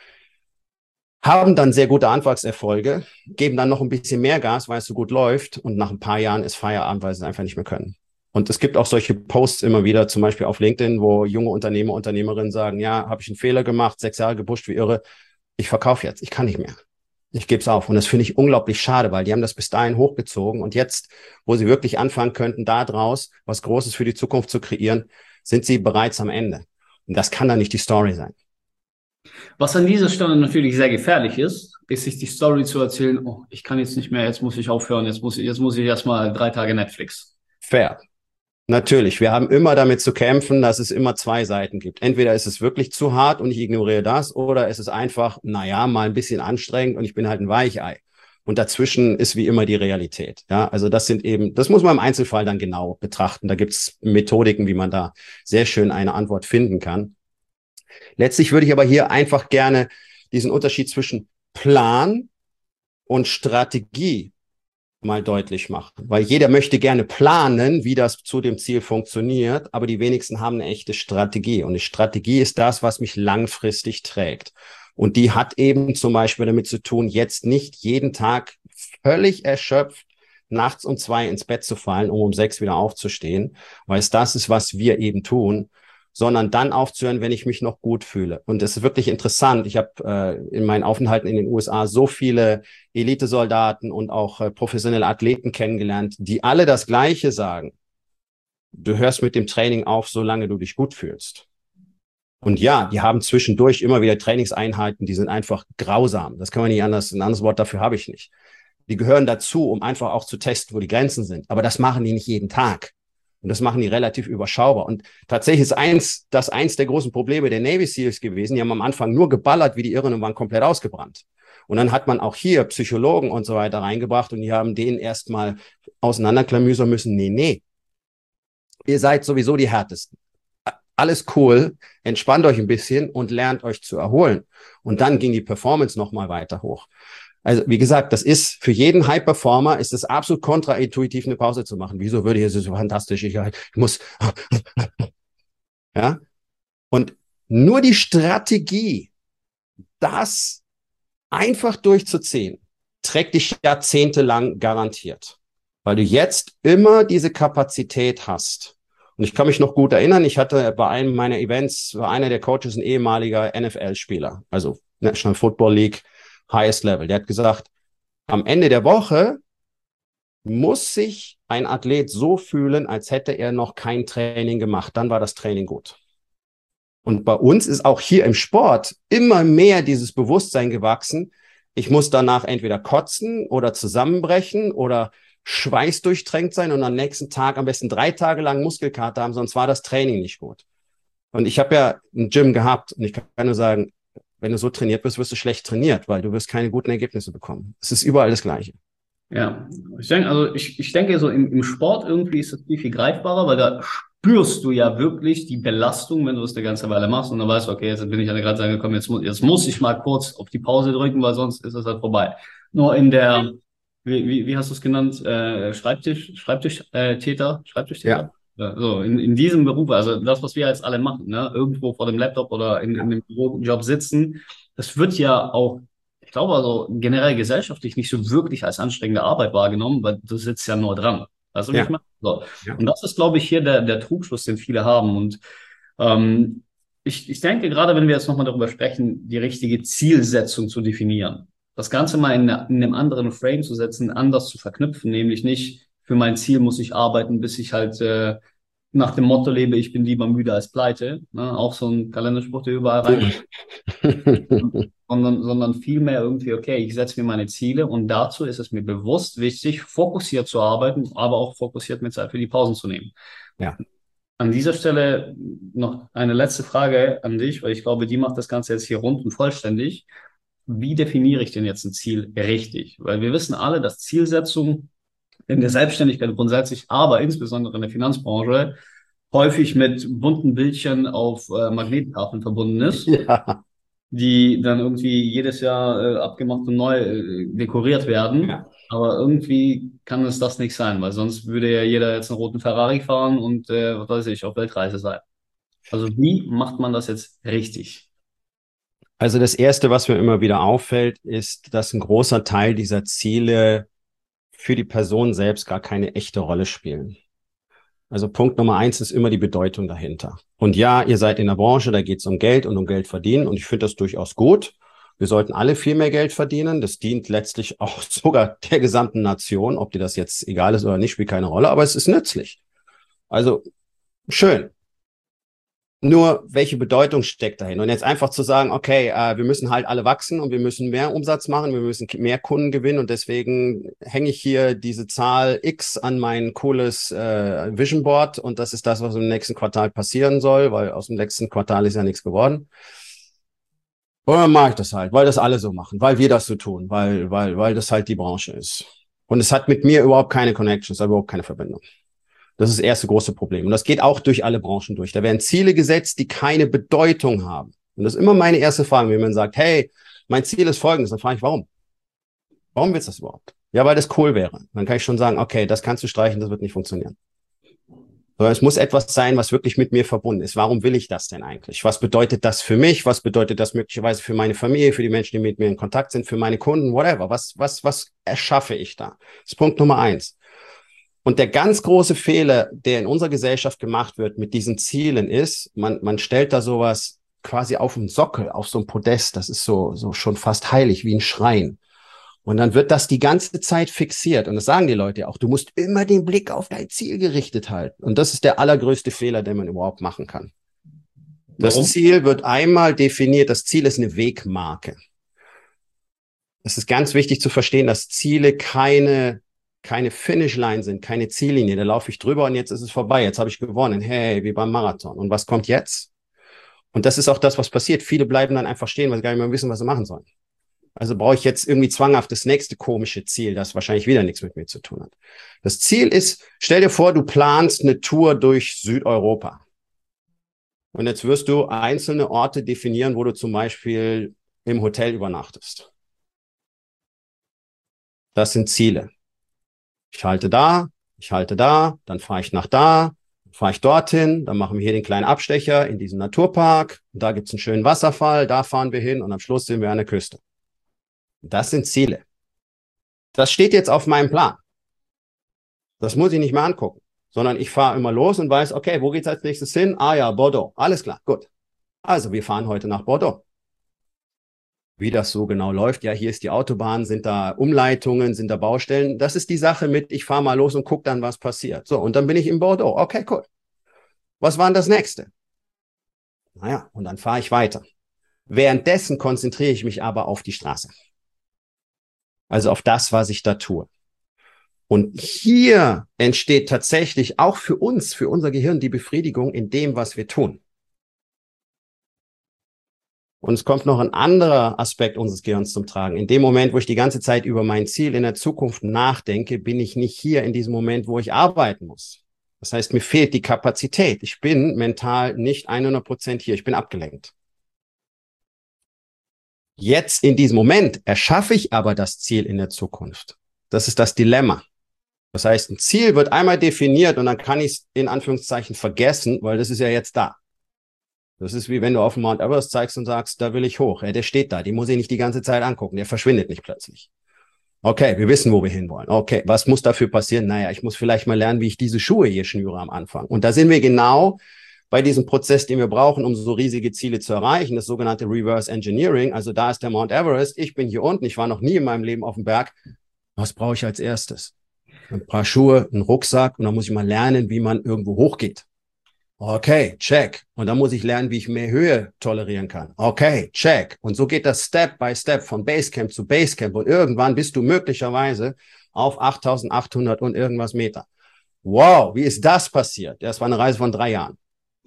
haben dann sehr gute Anwachserfolge, geben dann noch ein bisschen mehr Gas, weil es so gut läuft und nach ein paar Jahren ist Feierabend, weil sie es einfach nicht mehr können. Und es gibt auch solche Posts immer wieder, zum Beispiel auf LinkedIn, wo junge Unternehmer, Unternehmerinnen sagen, ja, habe ich einen Fehler gemacht, 6 Jahre gepusht wie irre, ich verkaufe jetzt, ich kann nicht mehr. Ich gebe es auf. Und das finde ich unglaublich schade, weil die haben das bis dahin hochgezogen. Und jetzt, wo sie wirklich anfangen könnten, da draus was Großes für die Zukunft zu kreieren, sind sie bereits am Ende. Und das kann dann nicht die Story sein. Was an dieser Stelle natürlich sehr gefährlich ist sich die Story zu erzählen, oh, ich kann jetzt nicht mehr, jetzt muss ich aufhören, jetzt muss ich erstmal 3 Tage Netflix. Fair. Natürlich, wir haben immer damit zu kämpfen, dass es immer 2 Seiten gibt. Entweder ist es wirklich zu hart und ich ignoriere das, oder es ist einfach, naja, mal ein bisschen anstrengend und ich bin halt ein Weichei. Und dazwischen ist wie immer die Realität. Ja, also das muss man im Einzelfall dann genau betrachten. Da gibt es Methodiken, wie man da sehr schön eine Antwort finden kann. Letztlich würde ich aber hier einfach gerne diesen Unterschied zwischen Plan und Strategie mal deutlich machen, weil jeder möchte gerne planen, wie das zu dem Ziel funktioniert, aber die wenigsten haben eine echte Strategie. Und die Strategie ist das, was mich langfristig trägt. Und die hat eben zum Beispiel damit zu tun, jetzt nicht jeden Tag völlig erschöpft nachts um 2 ins Bett zu fallen, um 6 wieder aufzustehen, weil es das ist, was wir eben tun, sondern dann aufzuhören, wenn ich mich noch gut fühle. Und das ist wirklich interessant. Ich habe in meinen Aufenthalten in den USA so viele Elitesoldaten und auch professionelle Athleten kennengelernt, die alle das Gleiche sagen. Du hörst mit dem Training auf, solange du dich gut fühlst. Und ja, die haben zwischendurch immer wieder Trainingseinheiten, die sind einfach grausam. Das kann man nicht anders, ein anderes Wort dafür habe ich nicht. Die gehören dazu, um einfach auch zu testen, wo die Grenzen sind. Aber das machen die nicht jeden Tag. Und das machen die relativ überschaubar. Und tatsächlich ist das eins der großen Probleme der Navy SEALs gewesen. Die haben am Anfang nur geballert wie die Irren und waren komplett ausgebrannt. Und dann hat man auch hier Psychologen und so weiter reingebracht und die haben denen erstmal auseinanderklamüsern müssen. Nee. Ihr seid sowieso die Härtesten. Alles cool, entspannt euch ein bisschen und lernt euch zu erholen. Und dann ging die Performance nochmal weiter hoch. Also wie gesagt, das ist für jeden High-Performer ist es absolut kontraintuitiv, eine Pause zu machen. Wieso würde ich, es ist so fantastisch, ich muss, ja. Und nur die Strategie, das einfach durchzuziehen, trägt dich jahrzehntelang garantiert. Weil du jetzt immer diese Kapazität hast. Und ich kann mich noch gut erinnern, ich hatte bei einem meiner Events, war einer der Coaches ein ehemaliger NFL-Spieler, also National Football League, Highest Level. Der hat gesagt, am Ende der Woche muss sich ein Athlet so fühlen, als hätte er noch kein Training gemacht. Dann war das Training gut. Und bei uns ist auch hier im Sport immer mehr dieses Bewusstsein gewachsen. Ich muss danach entweder kotzen oder zusammenbrechen oder schweißdurchtränkt sein und am nächsten Tag am besten 3 Tage lang Muskelkater haben, sonst war das Training nicht gut. Und ich habe ja ein Gym gehabt und ich kann nur sagen, wenn du so trainiert bist, wirst du schlecht trainiert, weil du wirst keine guten Ergebnisse bekommen. Es ist überall das Gleiche. Ja, ich denke so im Sport irgendwie ist das viel greifbarer, weil da spürst du ja wirklich die Belastung, wenn du es eine ganze Weile machst und dann weißt du, okay, jetzt bin ich an der Grenze angekommen, jetzt muss ich mal kurz auf die Pause drücken, weil sonst ist es halt vorbei. Nur in der, wie hast du es genannt, Schreibtischtäter? Ja. Ja, so, in diesem Beruf, also das, was wir jetzt alle machen, ne, irgendwo vor dem Laptop oder in dem Bürojob sitzen, das wird ja auch, ich glaube also generell gesellschaftlich nicht so wirklich als anstrengende Arbeit wahrgenommen, weil du sitzt ja nur dran. Weißt du, wie ich meine? So. Ja. Und das ist, glaube ich, hier der Trugschluss, den viele haben. Und ähm, ich denke, gerade wenn wir jetzt nochmal darüber sprechen, die richtige Zielsetzung zu definieren, das Ganze mal in einem anderen Frame zu setzen, anders zu verknüpfen, nämlich nicht, für mein Ziel muss ich arbeiten, bis ich halt nach dem Motto lebe, ich bin lieber müde als pleite. Ne? Auch so ein Kalenderspruch, der überall rein. Sondern vielmehr irgendwie, okay, ich setze mir meine Ziele und dazu ist es mir bewusst wichtig, fokussiert zu arbeiten, aber auch fokussiert mir Zeit für die Pausen zu nehmen. Ja. An dieser Stelle noch eine letzte Frage an dich, weil ich glaube, die macht das Ganze jetzt hier rund und vollständig. Wie definiere ich denn jetzt ein Ziel richtig? Weil wir wissen alle, dass Zielsetzung in der Selbstständigkeit grundsätzlich, aber insbesondere in der Finanzbranche, häufig mit bunten Bildchen auf Magnettafeln verbunden ist, Ja. die dann irgendwie jedes Jahr abgemacht und neu dekoriert werden. Ja. Aber irgendwie kann es das nicht sein, weil sonst würde ja jeder jetzt einen roten Ferrari fahren und, was weiß ich, auf Weltreise sein. Also wie macht man das jetzt richtig? Also das Erste, was mir immer wieder auffällt, ist, dass ein großer Teil dieser Ziele für die Person selbst gar keine echte Rolle spielen. Also Punkt Nummer 1 ist immer die Bedeutung dahinter. Und ja, ihr seid in der Branche, da geht es um Geld und um Geld verdienen. Und ich finde das durchaus gut. Wir sollten alle viel mehr Geld verdienen. Das dient letztlich auch sogar der gesamten Nation. Ob dir das jetzt egal ist oder nicht, spielt keine Rolle. Aber es ist nützlich. Also schön. Nur, welche Bedeutung steckt dahin? Und jetzt einfach zu sagen, okay, wir müssen halt alle wachsen und wir müssen mehr Umsatz machen, wir müssen mehr Kunden gewinnen und deswegen hänge ich hier diese Zahl X an mein cooles Vision Board und das ist das, was im nächsten Quartal passieren soll, weil aus dem letzten Quartal ist ja nichts geworden. Und dann mache ich das halt, weil das alle so machen, weil wir das so tun, weil das halt die Branche ist. Und es hat mit mir überhaupt keine Connections, überhaupt keine Verbindung. Das ist das erste große Problem. Und das geht auch durch alle Branchen durch. Da werden Ziele gesetzt, die keine Bedeutung haben. Und das ist immer meine erste Frage, wenn man sagt, hey, mein Ziel ist folgendes. Dann frage ich, warum? Warum willst du das überhaupt? Ja, weil das cool wäre. Dann kann ich schon sagen, okay, das kannst du streichen, das wird nicht funktionieren. Sondern es muss etwas sein, was wirklich mit mir verbunden ist. Warum will ich das denn eigentlich? Was bedeutet das für mich? Was bedeutet das möglicherweise für meine Familie, für die Menschen, die mit mir in Kontakt sind, für meine Kunden, whatever? Was erschaffe ich da? Das ist Punkt Nummer 1. Und der ganz große Fehler, der in unserer Gesellschaft gemacht wird mit diesen Zielen ist, man stellt da sowas quasi auf einen Sockel, auf so ein Podest. Das ist so schon fast heilig, wie ein Schrein. Und dann wird das die ganze Zeit fixiert. Und das sagen die Leute ja auch. Du musst immer den Blick auf dein Ziel gerichtet halten. Und das ist der allergrößte Fehler, den man überhaupt machen kann. Das Warum? Ziel wird einmal definiert. Das Ziel ist eine Wegmarke. es ist ganz wichtig zu verstehen, dass Ziele keine Finishline sind, keine Ziellinie. Da laufe ich drüber und jetzt ist es vorbei. Jetzt habe ich gewonnen. Hey, wie beim Marathon. Und was kommt jetzt? Und das ist auch das, was passiert. Viele bleiben dann einfach stehen, weil sie gar nicht mehr wissen, was sie machen sollen. Also brauche ich jetzt irgendwie zwanghaft das nächste komische Ziel, das wahrscheinlich wieder nichts mit mir zu tun hat. Das Ziel ist, stell dir vor, du planst eine Tour durch Südeuropa. Und jetzt wirst du einzelne Orte definieren, wo du zum Beispiel im Hotel übernachtest. Das sind Ziele. Ich halte da, dann fahre ich nach da, dann fahre ich dorthin, dann machen wir hier den kleinen Abstecher in diesen Naturpark. Da gibt es einen schönen Wasserfall, da fahren wir hin und am Schluss sind wir an der Küste. Das sind Ziele. Das steht jetzt auf meinem Plan. Das muss ich nicht mehr angucken, sondern ich fahre immer los und weiß, okay, wo geht's als nächstes hin? Ah ja, Bordeaux. Alles klar, gut. Also wir fahren heute nach Bordeaux. Wie das so genau läuft, ja, hier ist die Autobahn, sind da Umleitungen, sind da Baustellen. Das ist die Sache mit, ich fahre mal los und gucke dann, was passiert. So, und dann bin ich in Bordeaux. Okay, cool. Was war denn das nächste? Naja, und dann fahre ich weiter. Währenddessen konzentriere ich mich aber auf die Straße. Also auf das, was ich da tue. Und hier entsteht tatsächlich auch für uns, für unser Gehirn, die Befriedigung in dem, was wir tun. Und es kommt noch ein anderer Aspekt unseres Gehirns zum Tragen. In dem Moment, wo ich die ganze Zeit über mein Ziel in der Zukunft nachdenke, bin ich nicht hier in diesem Moment, wo ich arbeiten muss. Das heißt, mir fehlt die Kapazität. Ich bin mental nicht 100% hier. Ich bin abgelenkt. Jetzt in diesem Moment erschaffe ich aber das Ziel in der Zukunft. Das ist das Dilemma. Das heißt, ein Ziel wird einmal definiert und dann kann ich es in Anführungszeichen vergessen, weil das ist ja jetzt da. Das ist wie wenn du auf den Mount Everest zeigst und sagst, da will ich hoch. Ja, der steht da, die muss ich nicht die ganze Zeit angucken, der verschwindet nicht plötzlich. Okay, wir wissen, wo wir hinwollen. Okay, was muss dafür passieren? Naja, ich muss vielleicht mal lernen, wie ich diese Schuhe hier schnüre am Anfang. Und da sind wir genau bei diesem Prozess, den wir brauchen, um so riesige Ziele zu erreichen, das sogenannte Reverse Engineering. Also da ist der Mount Everest, ich bin hier unten, ich war noch nie in meinem Leben auf dem Berg. Was brauche ich als erstes? Ein paar Schuhe, einen Rucksack und dann muss ich mal lernen, wie man irgendwo hochgeht. Okay, check. Und dann muss ich lernen, wie ich mehr Höhe tolerieren kann. Okay, check. Und so geht das Step by Step von Basecamp zu Basecamp. Und irgendwann bist du möglicherweise auf 8.800 und irgendwas Meter. Wow, wie ist das passiert? Das war eine Reise von 3 Jahren.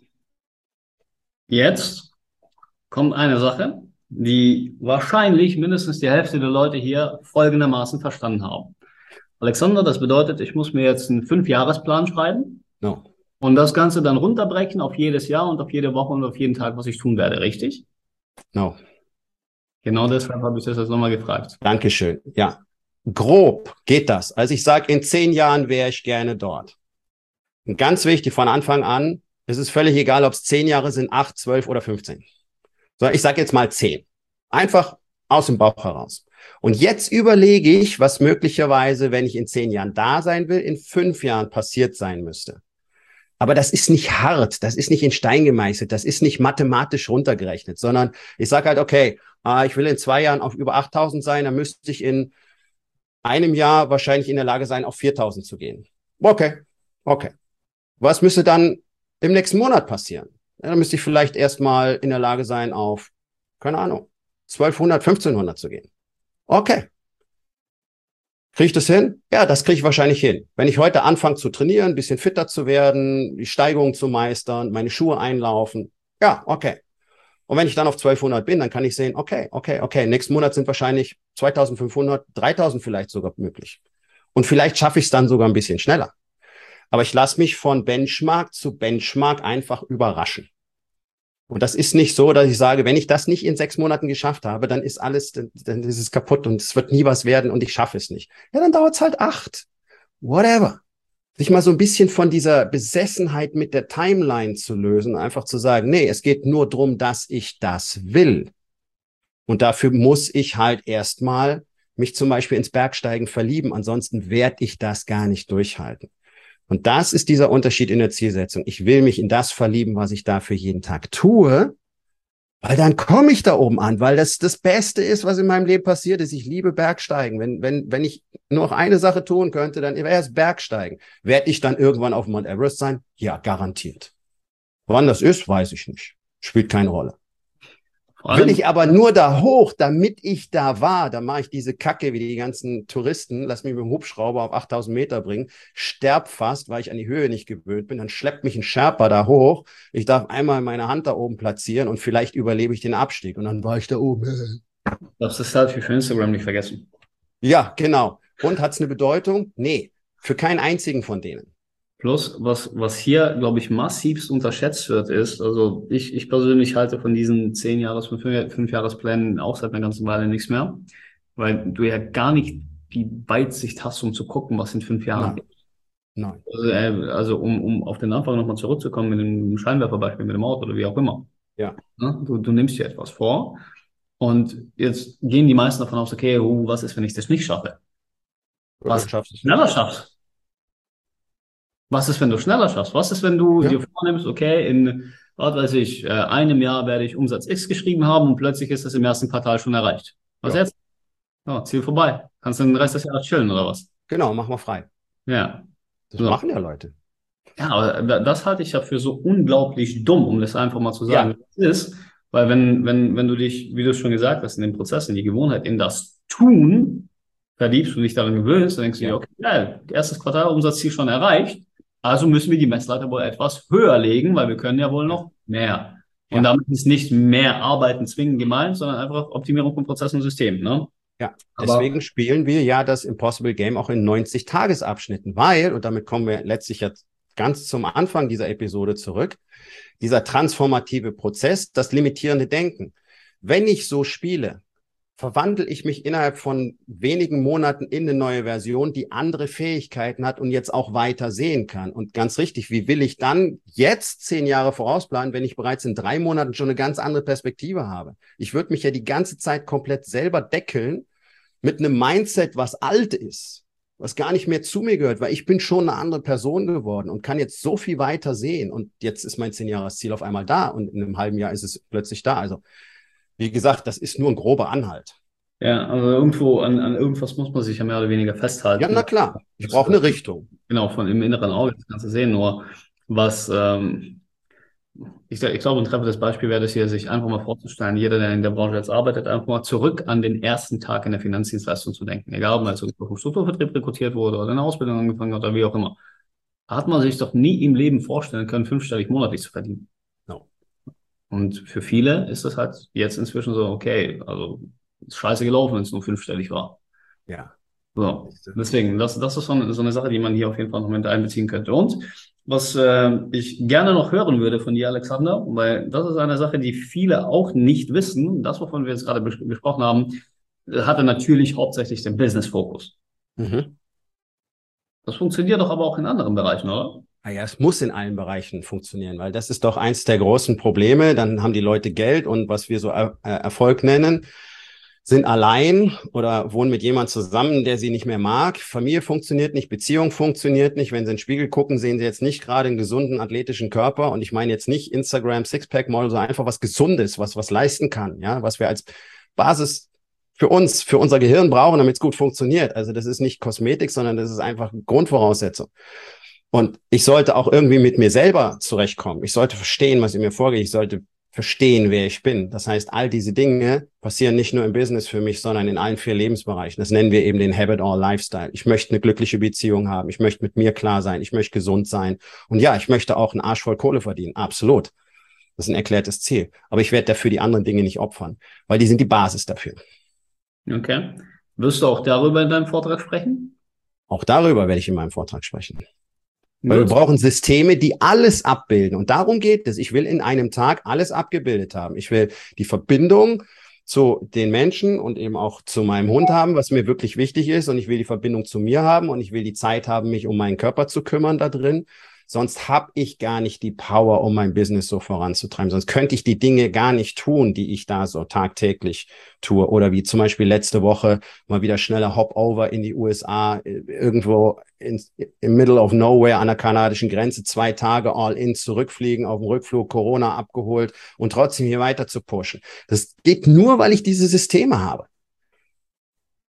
Jetzt kommt eine Sache, die wahrscheinlich mindestens die Hälfte der Leute hier folgendermaßen verstanden haben. Alexander, das bedeutet, ich muss mir jetzt einen 5-Jahresplan schreiben. No. Und das Ganze dann runterbrechen auf jedes Jahr und auf jede Woche und auf jeden Tag, was ich tun werde, richtig? No. Genau deshalb habe ich das jetzt nochmal gefragt. Dankeschön. Ja, grob geht das. Also ich sage, in 10 Jahren wäre ich gerne dort. Und ganz wichtig, von Anfang an, es ist völlig egal, ob es 10 Jahre sind, 8, 12 oder 15. So, ich sage jetzt mal 10. Einfach aus dem Bauch heraus. Und jetzt überlege ich, was möglicherweise, wenn ich in 10 Jahren da sein will, in 5 Jahren passiert sein müsste. Aber das ist nicht hart, das ist nicht in Stein gemeißelt, das ist nicht mathematisch runtergerechnet, sondern ich sage halt, okay, ich will in 2 Jahren auf über 8.000 sein, dann müsste ich in einem Jahr wahrscheinlich in der Lage sein, auf 4.000 zu gehen. Okay. Was müsste dann im nächsten Monat passieren? Ja, dann müsste ich vielleicht erstmal in der Lage sein, auf, keine Ahnung, 1.200, 1.500 zu gehen. Okay. Kriege ich das hin? Ja, das kriege ich wahrscheinlich hin. Wenn ich heute anfange zu trainieren, ein bisschen fitter zu werden, die Steigerung zu meistern, meine Schuhe einlaufen. Ja, okay. Und wenn ich dann auf 1.200 bin, dann kann ich sehen, okay. Nächsten Monat sind wahrscheinlich 2.500, 3.000 vielleicht sogar möglich. Und vielleicht schaffe ich es dann sogar ein bisschen schneller. Aber ich lasse mich von Benchmark zu Benchmark einfach überraschen. Und das ist nicht so, dass ich sage, wenn ich das nicht in 6 Monaten geschafft habe, dann ist alles, dann ist es kaputt und es wird nie was werden und ich schaffe es nicht. Ja, dann dauert es halt 8. Whatever. Sich mal so ein bisschen von dieser Besessenheit mit der Timeline zu lösen, einfach zu sagen, nee, es geht nur darum, dass ich das will. Und dafür muss ich halt erstmal mich zum Beispiel ins Bergsteigen verlieben. Ansonsten werde ich das gar nicht durchhalten. Und das ist dieser Unterschied in der Zielsetzung. Ich will mich in das verlieben, was ich dafür jeden Tag tue, weil dann komme ich da oben an, weil das das Beste ist, was in meinem Leben passiert ist. Ich liebe Bergsteigen. Wenn ich nur noch eine Sache tun könnte, dann wäre es Bergsteigen. Werde ich dann irgendwann auf Mount Everest sein? Ja, garantiert. Wann das ist, weiß ich nicht. Spielt keine Rolle. Vor allem, Will ich aber nur da hoch, damit ich da war, dann mache ich diese Kacke wie die ganzen Touristen, lass mich mit dem Hubschrauber auf 8000 Meter bringen, sterb fast, weil ich an die Höhe nicht gewöhnt bin, dann schleppt mich ein Sherpa da hoch, ich darf einmal meine Hand da oben platzieren und vielleicht überlebe ich den Abstieg und dann war ich da oben. darfst das Selfie für Instagram nicht vergessen. Ja, genau. Und hat es eine Bedeutung? Nee, für keinen einzigen von denen. Plus, was hier, glaube ich, massivst unterschätzt wird, ist, also ich persönlich halte von diesen 10-Jahres-, 5-Jahres-Plänen auch seit einer ganzen Weile nichts mehr, weil du ja gar nicht die Weitsicht hast, um zu gucken, was in 5 Jahren Nein, nein. Also um auf den Anfang nochmal zurückzukommen mit dem Scheinwerferbeispiel, mit dem Auto oder wie auch immer. Ja. Ne? Du nimmst dir etwas vor und jetzt gehen die meisten davon aus, okay, was ist, wenn ich das nicht schaffe? Dann Was schaffst du es schneller nicht. schaffst? Was ist, wenn du schneller schaffst? Was ist, wenn du Ja, dir vornimmst, okay, in, was weiß ich, einem Jahr werde ich Umsatz X geschrieben haben und plötzlich ist das im ersten Quartal schon erreicht. Was ja. jetzt? Ja, Ziel vorbei. Kannst du den Rest des Jahres chillen oder was? Genau, mach mal frei. Ja. Das So. machen ja Leute. Ja, aber das halte ich ja für so unglaublich dumm, um das einfach mal zu sagen, Ja, wie es ist. Weil wenn du dich, wie du es schon gesagt hast, in den Prozess, in die Gewohnheit, in das Tun verliebst und dich daran gewöhnst, dann denkst du dir, ja, okay, geil, erstes Quartal Umsatzziel schon erreicht. Also müssen wir die Messlatte wohl etwas höher legen, weil wir können ja wohl ja, noch mehr. Und ja. damit ist nicht mehr Arbeiten zwingend gemeint, sondern einfach Optimierung von Prozessen und Systemen, ne? Ja, Aber deswegen spielen wir ja das Impossible Game auch in 90-Tages-Abschnitten, weil, und damit kommen wir letztlich jetzt ganz zum Anfang dieser Episode zurück, dieser transformative Prozess, das limitierende Denken. Wenn ich so spiele, verwandle ich mich innerhalb von wenigen Monaten in eine neue Version, die andere Fähigkeiten hat und jetzt auch weiter sehen kann. Und ganz richtig, wie will ich dann jetzt 10 Jahre vorausplanen, wenn ich bereits in 3 Monaten schon eine ganz andere Perspektive habe? Ich würde mich ja die ganze Zeit komplett selber deckeln mit einem Mindset, was alt ist, was gar nicht mehr zu mir gehört, weil ich bin schon eine andere Person geworden und kann jetzt so viel weiter sehen. Und jetzt ist mein 10-Jahres-Ziel auf einmal da und in einem halben Jahr ist es plötzlich da. Also, wie gesagt, das ist nur ein grober Anhalt. ja, also irgendwo an irgendwas muss man sich ja mehr oder weniger Ja, festhalten. na klar. Ich Das, brauche eine Richtung. genau, von im inneren Auge das Ganze sehen. Nur was, ich glaube, ein treffendes Beispiel wäre das hier, sich einfach mal vorzustellen, jeder, der in der Branche jetzt arbeitet, einfach mal zurück an den ersten Tag in der Finanzdienstleistung zu denken. Egal, ob man jetzt irgendwo vom Strukturvertrieb rekrutiert wurde oder eine Ausbildung angefangen hat oder wie auch immer. Da hat man sich doch nie im Leben vorstellen können, 5-stellig monatlich zu verdienen. No. Und für viele ist das halt jetzt inzwischen so, okay, also ist scheiße gelaufen, wenn es nur 5-stellig war. Ja. So, deswegen, das ist so eine Sache, die man hier auf jeden Fall noch mit einbeziehen könnte. Und was ich gerne noch hören würde von dir, Alexander, weil das ist eine Sache, die viele auch nicht wissen. Das, wovon wir jetzt gerade besprochen haben, hatte natürlich hauptsächlich den Business-Fokus. Mhm. Das funktioniert doch aber auch in anderen Bereichen, oder? Naja, es muss in allen Bereichen funktionieren, weil das ist doch eins der großen Probleme. Dann haben die Leute Geld und was wir so Erfolg nennen, sind allein oder wohnen mit jemand zusammen, der sie nicht mehr mag. Familie funktioniert nicht, Beziehung funktioniert nicht. Wenn sie in den Spiegel gucken, sehen sie jetzt nicht gerade einen gesunden, athletischen Körper. Und ich meine jetzt nicht Instagram, Sixpack-Model, sondern einfach was Gesundes, was leisten kann, ja, was wir als Basis für uns, für unser Gehirn brauchen, damit es gut funktioniert. Also das ist nicht Kosmetik, sondern das ist einfach Grundvoraussetzung. Und ich sollte auch irgendwie mit mir selber zurechtkommen. Ich sollte verstehen, was in mir vorgeht. Ich sollte verstehen, wer ich bin. Das heißt, all diese Dinge passieren nicht nur im Business für mich, sondern in allen 4 Lebensbereichen. Das nennen wir eben den Have-it-all-Lifestyle. Ich möchte eine glückliche Beziehung haben. Ich möchte mit mir klar sein. Ich möchte gesund sein. Und ja, ich möchte auch einen Arsch voll Kohle verdienen. Absolut. Das ist ein erklärtes Ziel. Aber ich werde dafür die anderen Dinge nicht opfern, weil die sind die Basis dafür. Okay. Wirst du auch darüber in deinem Vortrag sprechen? Auch darüber werde ich in meinem Vortrag sprechen. Weil wir Gut. brauchen Systeme, die alles abbilden. Und darum geht es. Ich will in einem Tag alles abgebildet haben. Ich will die Verbindung zu den Menschen und eben auch zu meinem Hund haben, was mir wirklich wichtig ist. Und ich will die Verbindung zu mir haben und ich will die Zeit haben, mich um meinen Körper zu kümmern da drin. Sonst habe ich gar nicht die Power, um mein Business so voranzutreiben. Sonst könnte ich die Dinge gar nicht tun, die ich da so tagtäglich tue. Oder wie zum Beispiel letzte Woche mal wieder schneller Hopover in die USA, irgendwo im Middle of Nowhere an der kanadischen Grenze, 2 Tage all in zurückfliegen, auf dem Rückflug Corona abgeholt und trotzdem hier weiter zu pushen. Das geht nur, weil ich diese Systeme habe.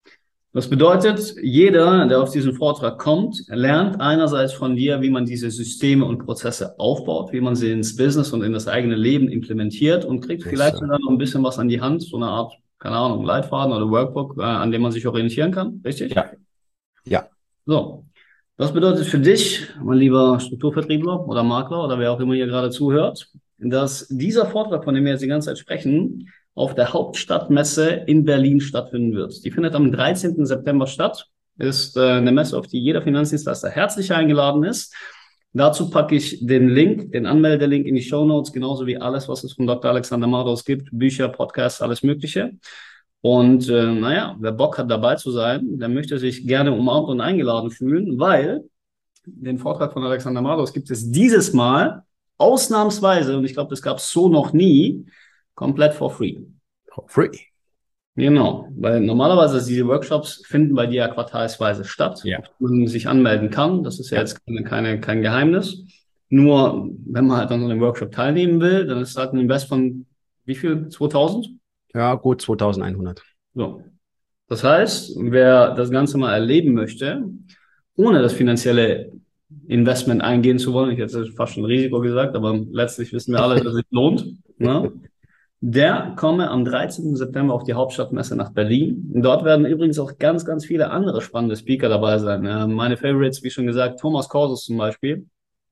Das bedeutet, jeder, der auf diesen Vortrag kommt, lernt einerseits von dir, wie man diese Systeme und Prozesse aufbaut, wie man sie ins Business und in das eigene Leben implementiert und kriegt vielleicht sogar noch ein bisschen was an die Hand, so eine Art, keine Ahnung, Leitfaden oder Workbook, an dem man sich orientieren kann, richtig? Ja. Ja. So. Das bedeutet für dich, mein lieber Strukturvertriebler oder Makler oder wer auch immer hier gerade zuhört, dass dieser Vortrag, von dem wir jetzt die ganze Zeit sprechen, auf der Hauptstadtmesse in Berlin stattfinden wird. Die findet am 13. September statt. Ist eine Messe, auf die jeder Finanzdienstleister herzlich eingeladen ist. Dazu packe ich den Link, den Anmeldelink in die Shownotes, genauso wie alles, was es von Dr. Alexander Mardos gibt, Bücher, Podcasts, alles Mögliche. Und wer Bock hat, dabei zu sein, der möchte sich gerne umarmt und eingeladen fühlen, weil den Vortrag von Alexander Mardos gibt es dieses Mal ausnahmsweise, und ich glaube, das gab es so noch nie, komplett for free. For free. Genau, weil normalerweise diese Workshops finden bei dir ja quartalsweise statt, Ja. wo man sich anmelden kann. Das ist ja jetzt kein Geheimnis. Nur, wenn man halt an so einem Workshop teilnehmen will, dann ist es halt ein Invest von wie viel? 2000? Ja, gut 2100. So. Das heißt, wer das Ganze mal erleben möchte, ohne das finanzielle Investment eingehen zu wollen, ich hätte fast schon Risiko gesagt, aber letztlich wissen wir alle, dass es sich lohnt, ne? Der komme am 13. September auf die Hauptstadtmesse nach Berlin. Dort werden übrigens auch ganz, ganz viele andere spannende Speaker dabei sein. Meine Favorites, wie schon gesagt, Thomas Korsus zum Beispiel,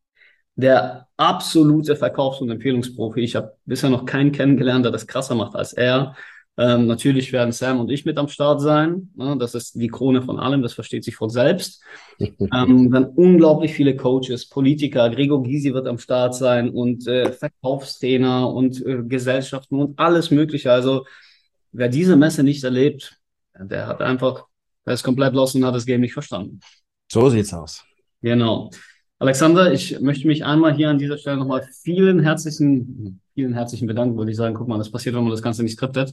der absolute Verkaufs- und Empfehlungsprofi. Ich habe bisher noch keinen kennengelernt, der das krasser macht als er. Natürlich werden Sam und ich mit am Start sein. Das ist die Krone von allem, das versteht sich von selbst. Dann unglaublich viele Coaches, Politiker, Gregor Gysi wird am Start sein und Verkaufstrainer und Gesellschaften und alles Mögliche. Also wer diese Messe nicht erlebt, der ist komplett lost und hat das Game nicht verstanden. So sieht's aus. Genau. Alexander, ich möchte mich einmal hier an dieser Stelle nochmal vielen herzlichen bedanken, würde ich sagen. Guck mal, das passiert, wenn man das Ganze nicht skriptet.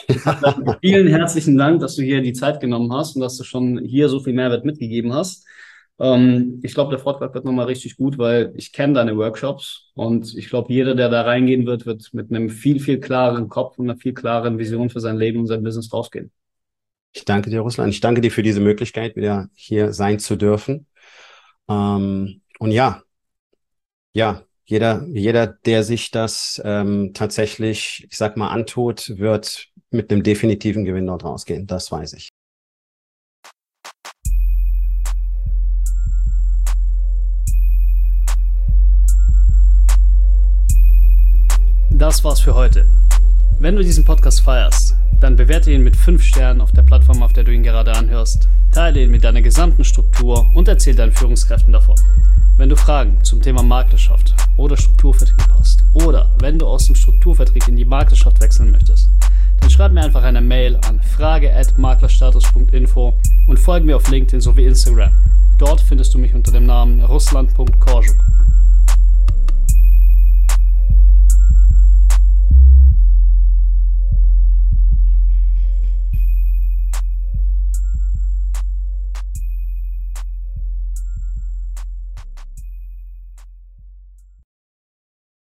Vielen herzlichen Dank, dass du hier die Zeit genommen hast und dass du schon hier so viel Mehrwert mitgegeben hast. Ich glaube, der Vortrag wird nochmal richtig gut, weil ich kenne deine Workshops und ich glaube, jeder, der da reingehen wird mit einem viel, viel klareren Kopf und einer viel klareren Vision für sein Leben und sein Business rausgehen. Ich danke dir, Ruslan. Ich danke dir für diese Möglichkeit, wieder hier sein zu dürfen. Und ja, jeder, der sich das tatsächlich, ich sag mal, antut, wird mit einem definitiven Gewinn dort rausgehen. Das weiß ich. Das war's für heute. Wenn du diesen Podcast feierst, dann bewerte ihn mit 5 Sternen auf der Plattform, auf der du ihn gerade anhörst. Teile ihn mit deiner gesamten Struktur und erzähl deinen Führungskräften davon. Wenn du Fragen zum Thema Maklerschaft oder Strukturvertrieb hast oder wenn du aus dem Strukturvertrieb in die Maklerschaft wechseln möchtest, dann schreib mir einfach eine Mail an frage@maklerstatus.info und folge mir auf LinkedIn sowie Instagram. Dort findest du mich unter dem Namen ruslan.korjuk.